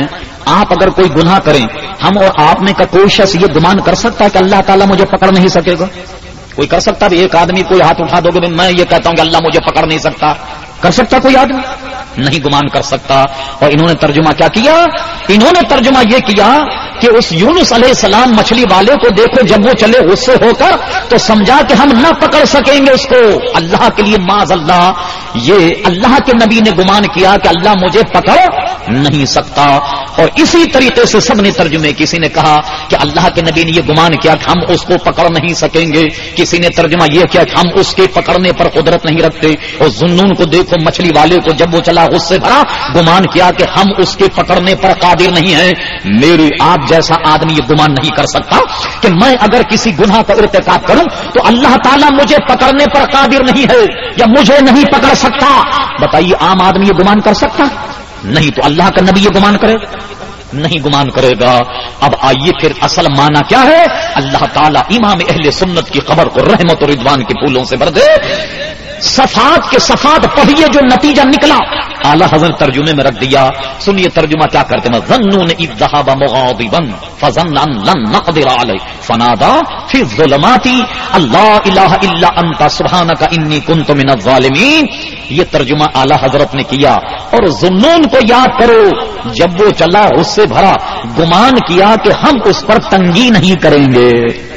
آپ اگر کوئی گناہ کریں، ہم اور آپ میں کا کوئی شخص یہ گمان کر سکتا ہے کہ اللہ تعالیٰ مجھے پکڑ نہیں سکے گا؟ کوئی کر سکتا ہے؟ ایک آدمی کوئی ہاتھ اٹھا دو گے میں یہ کہتا ہوں کہ اللہ مجھے پکڑ نہیں سکتا، کر سکتا کوئی آدمی؟ نہیں گمان کر سکتا۔ اور انہوں نے ترجمہ کیا کیا؟ انہوں نے ترجمہ یہ کیا کہ اس یونس علیہ السلام مچھلی والے کو دیکھو جب وہ چلے غصے ہو کر تو سمجھا کہ ہم نہ پکڑ سکیں گے اس کو، اللہ کے لیے معاذ اللہ یہ اللہ کے نبی نے گمان کیا کہ اللہ مجھے پکڑ نہیں سکتا۔ اور اسی طریقے سے سب نے ترجمے، کسی نے کہا کہ اللہ کے نبی نے یہ گمان کیا کہ ہم اس کو پکڑ نہیں سکیں گے، کسی نے ترجمہ یہ کیا کہ ہم اس کے پکڑنے پر قدرت نہیں رکھتے، اور ذنون کو دیکھو مچھلی والے کو جب وہ چلا غصے بھرا گمان کیا کہ ہم اس کے پکڑنے پر قادر نہیں ہیں۔ میرے آپ جیسا آدمی یہ گمان نہیں کر سکتا کہ میں اگر کسی گناہ کا ارتکاب کروں تو اللہ تعالیٰ مجھے پکڑنے پر قادر نہیں ہے یا مجھے نہیں پکڑ سکتا۔ بتائیے عام آدمی یہ گمان کر سکتا؟ نہیں۔ تو اللہ کا نبی یہ گمان کرے؟ نہیں گمان کرے گا۔ اب آئیے پھر اصل معنی کیا ہے؟ اللہ تعالیٰ امام اہل سنت کی قبر کو رحمت و رضوان کے پھولوں سے بھر دے۔ صفات کے صفات پڑھیے جو نتیجہ نکلا، اعلی حضرت ترجمے میں رکھ دیا۔ سنیے ترجمہ کیا کرتے ہیں؟ ظنون اذ ذهب مغاضبا فظن ان لن نقدر عليه فنادى في الظلمات لا الہ الا انت سبحانك انی كنت من الظالمین۔ یہ ترجمہ اعلی حضرت نے کیا۔ اور ظنون کو یاد کرو جب وہ چلا اس سے بھرا گمان کیا کہ ہم اس پر تنگی نہیں کریں گے۔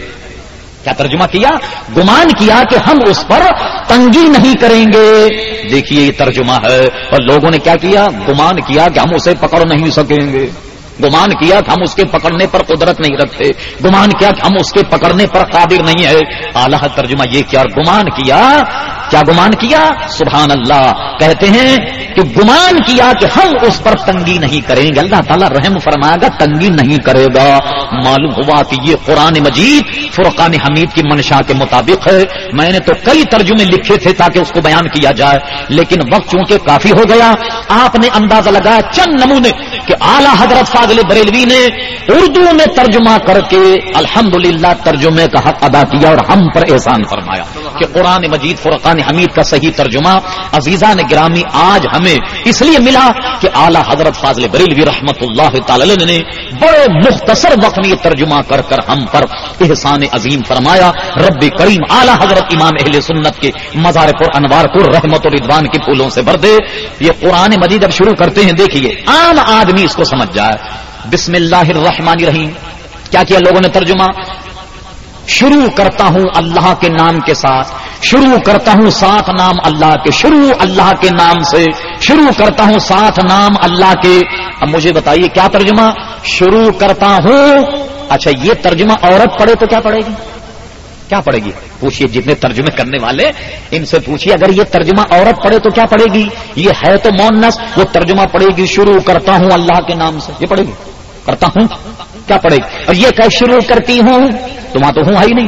کیا ترجمہ کیا؟ گمان کیا کہ ہم اس پر تنگی نہیں کریں گے۔ دیکھیے یہ ترجمہ ہے۔ اور لوگوں نے کیا کیا؟ گمان کیا کہ ہم اسے پکڑ نہیں سکیں گے، گمان کیا کہ ہم اس کے پکڑنے پر قدرت نہیں رکھتے، گمان کیا کہ ہم اس کے پکڑنے پر قادر نہیں ہے۔ اعلیٰ ترجمہ یہ کیا؟ اور گمان کیا، کیا گمان کیا؟ سبحان اللہ، کہتے ہیں کہ گمان کیا کہ ہم اس پر تنگی نہیں کریں گے، اللہ تعالیٰ رحم فرمائے گا، تنگی نہیں کرے گا۔ معلوم ہوا کہ یہ قرآن مجید فرقان حمید کی منشا کے مطابق ہے۔ میں نے تو کئی ترجمے لکھے تھے تاکہ اس کو بیان کیا جائے، لیکن وقت چونکہ کافی ہو گیا، آپ نے اندازہ لگایا چند نمونے کہ اعلیٰ حضرت فاضل بریلوی نے اردو میں ترجمہ کر کے الحمدللہ ترجمے کا حق ادا کیا اور ہم پر احسان فرمایا کہ قرآن مجید فرقان حمید کا صحیح ترجمہ عزیزان گرامی آج ہمیں اس لیے ملا کہ اعلیٰ حضرت فاضل بریلوی رحمت اللہ تعالی علیہ نے بڑے مختصر وقت میں یہ ترجمہ کر کر ہم پر احسان عظیم فرمایا۔ رب کریم اعلیٰ حضرت امام اہل سنت کے مزار پر انوار کو رحمت و رضوان کے پھولوں سے بھر دے۔ یہ قرآن مجید اب شروع کرتے ہیں، دیکھیے عام آدمی اس کو سمجھ جائے۔ بسم اللہ الرحمن الرحیم کیا کیا لوگوں نے ترجمہ؟ شروع کرتا ہوں اللہ کے نام کے ساتھ، شروع کرتا ہوں ساتھ نام اللہ کے، شروع اللہ کے نام سے، شروع کرتا ہوں ساتھ نام اللہ کے۔ اب مجھے بتائیے کیا ترجمہ؟ شروع کرتا ہوں۔ اچھا یہ ترجمہ عورت پڑھے تو کیا پڑھے گی؟ کیا پڑھے گی؟ پوچھئے جتنے ترجمے کرنے والے ان سے پوچھئے اگر یہ ترجمہ عورت پڑھے تو کیا پڑھے گی؟ یہ ہے تو مؤنث، وہ ترجمہ پڑھے گی شروع کرتا ہوں اللہ کے نام سے، یہ پڑھے گی؟ کرتا ہوں کیا پڑھے گی؟ اور یہ کہ شروع کرتی ہوں تو وہاں تو ہوں ہے ہی نہیں،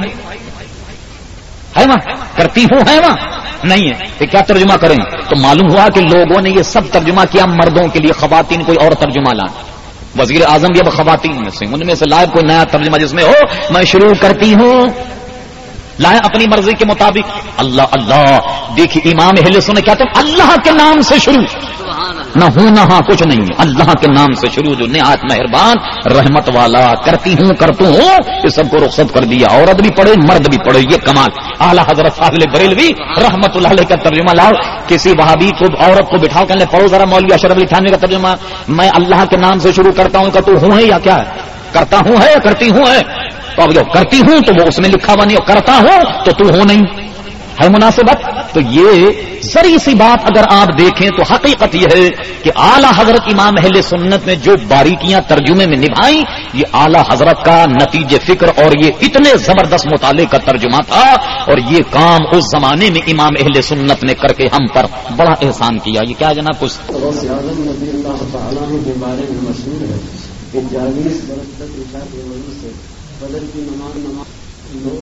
ہے وہاں کرتی ہوں ہے وہاں نہیں ہے، یہ کیا ترجمہ کریں؟ تو معلوم ہوا کہ لوگوں نے یہ سب ترجمہ کیا مردوں کے لیے، خواتین کوئی اور ترجمہ لائیں۔ وزیر اعظم یہ خواتین میں سے، ان میں سے لائے کوئی نیا ترجمہ جس میں ہو میں شروع کرتی ہوں، لائیں اپنی مرضی کے مطابق۔ اللہ اللہ، دیکھیے امام اہل سنت کیا تو اللہ کے نام سے شروع، نہ ہوں نہ ہاں کچھ نہیں، اللہ کے نام سے شروع جو نہایت مہربان رحمت والا، کرتی ہوں کرتوں ہوں، یہ سب کو رخصت کر دیا، عورت بھی پڑھے مرد بھی پڑھے، یہ کمال۔ اعلیٰ حضرت فاضل بریلوی رحمت اللہ علیہ کا ترجمہ لاؤ، کسی وہابی کو عورت کو بٹھاؤ کہنے پڑھو ذرا مولوی اشرف علی تھانوی کا ترجمہ، میں اللہ کے نام سے شروع کرتا ہوں کہ تو ہوں ہے یا کیا ہے؟ کرتا ہوں ہے یا کرتی ہوں ہے؟ تو اب جو کرتی ہوں تو وہ اس میں لکھا ہوا نہیں، اور کرتا ہوں تو تو ہوں نہیں، ہے مناسبت؟ تو یہ ذری سی بات اگر آپ دیکھیں تو حقیقت یہ ہے کہ اعلیٰ حضرت امام اہل سنت نے جو باریکیاں ترجمے میں نبھائیں، یہ اعلیٰ حضرت کا نتیجے فکر اور یہ اتنے زبردست مطالعے کا ترجمہ تھا، اور یہ کام اس زمانے میں امام اہل سنت نے کر کے ہم پر بڑا احسان کیا۔ یہ کیا جناب کچھ کہ چالیس برس تک عشاء کی وجہ سے فجر کی نماز نماز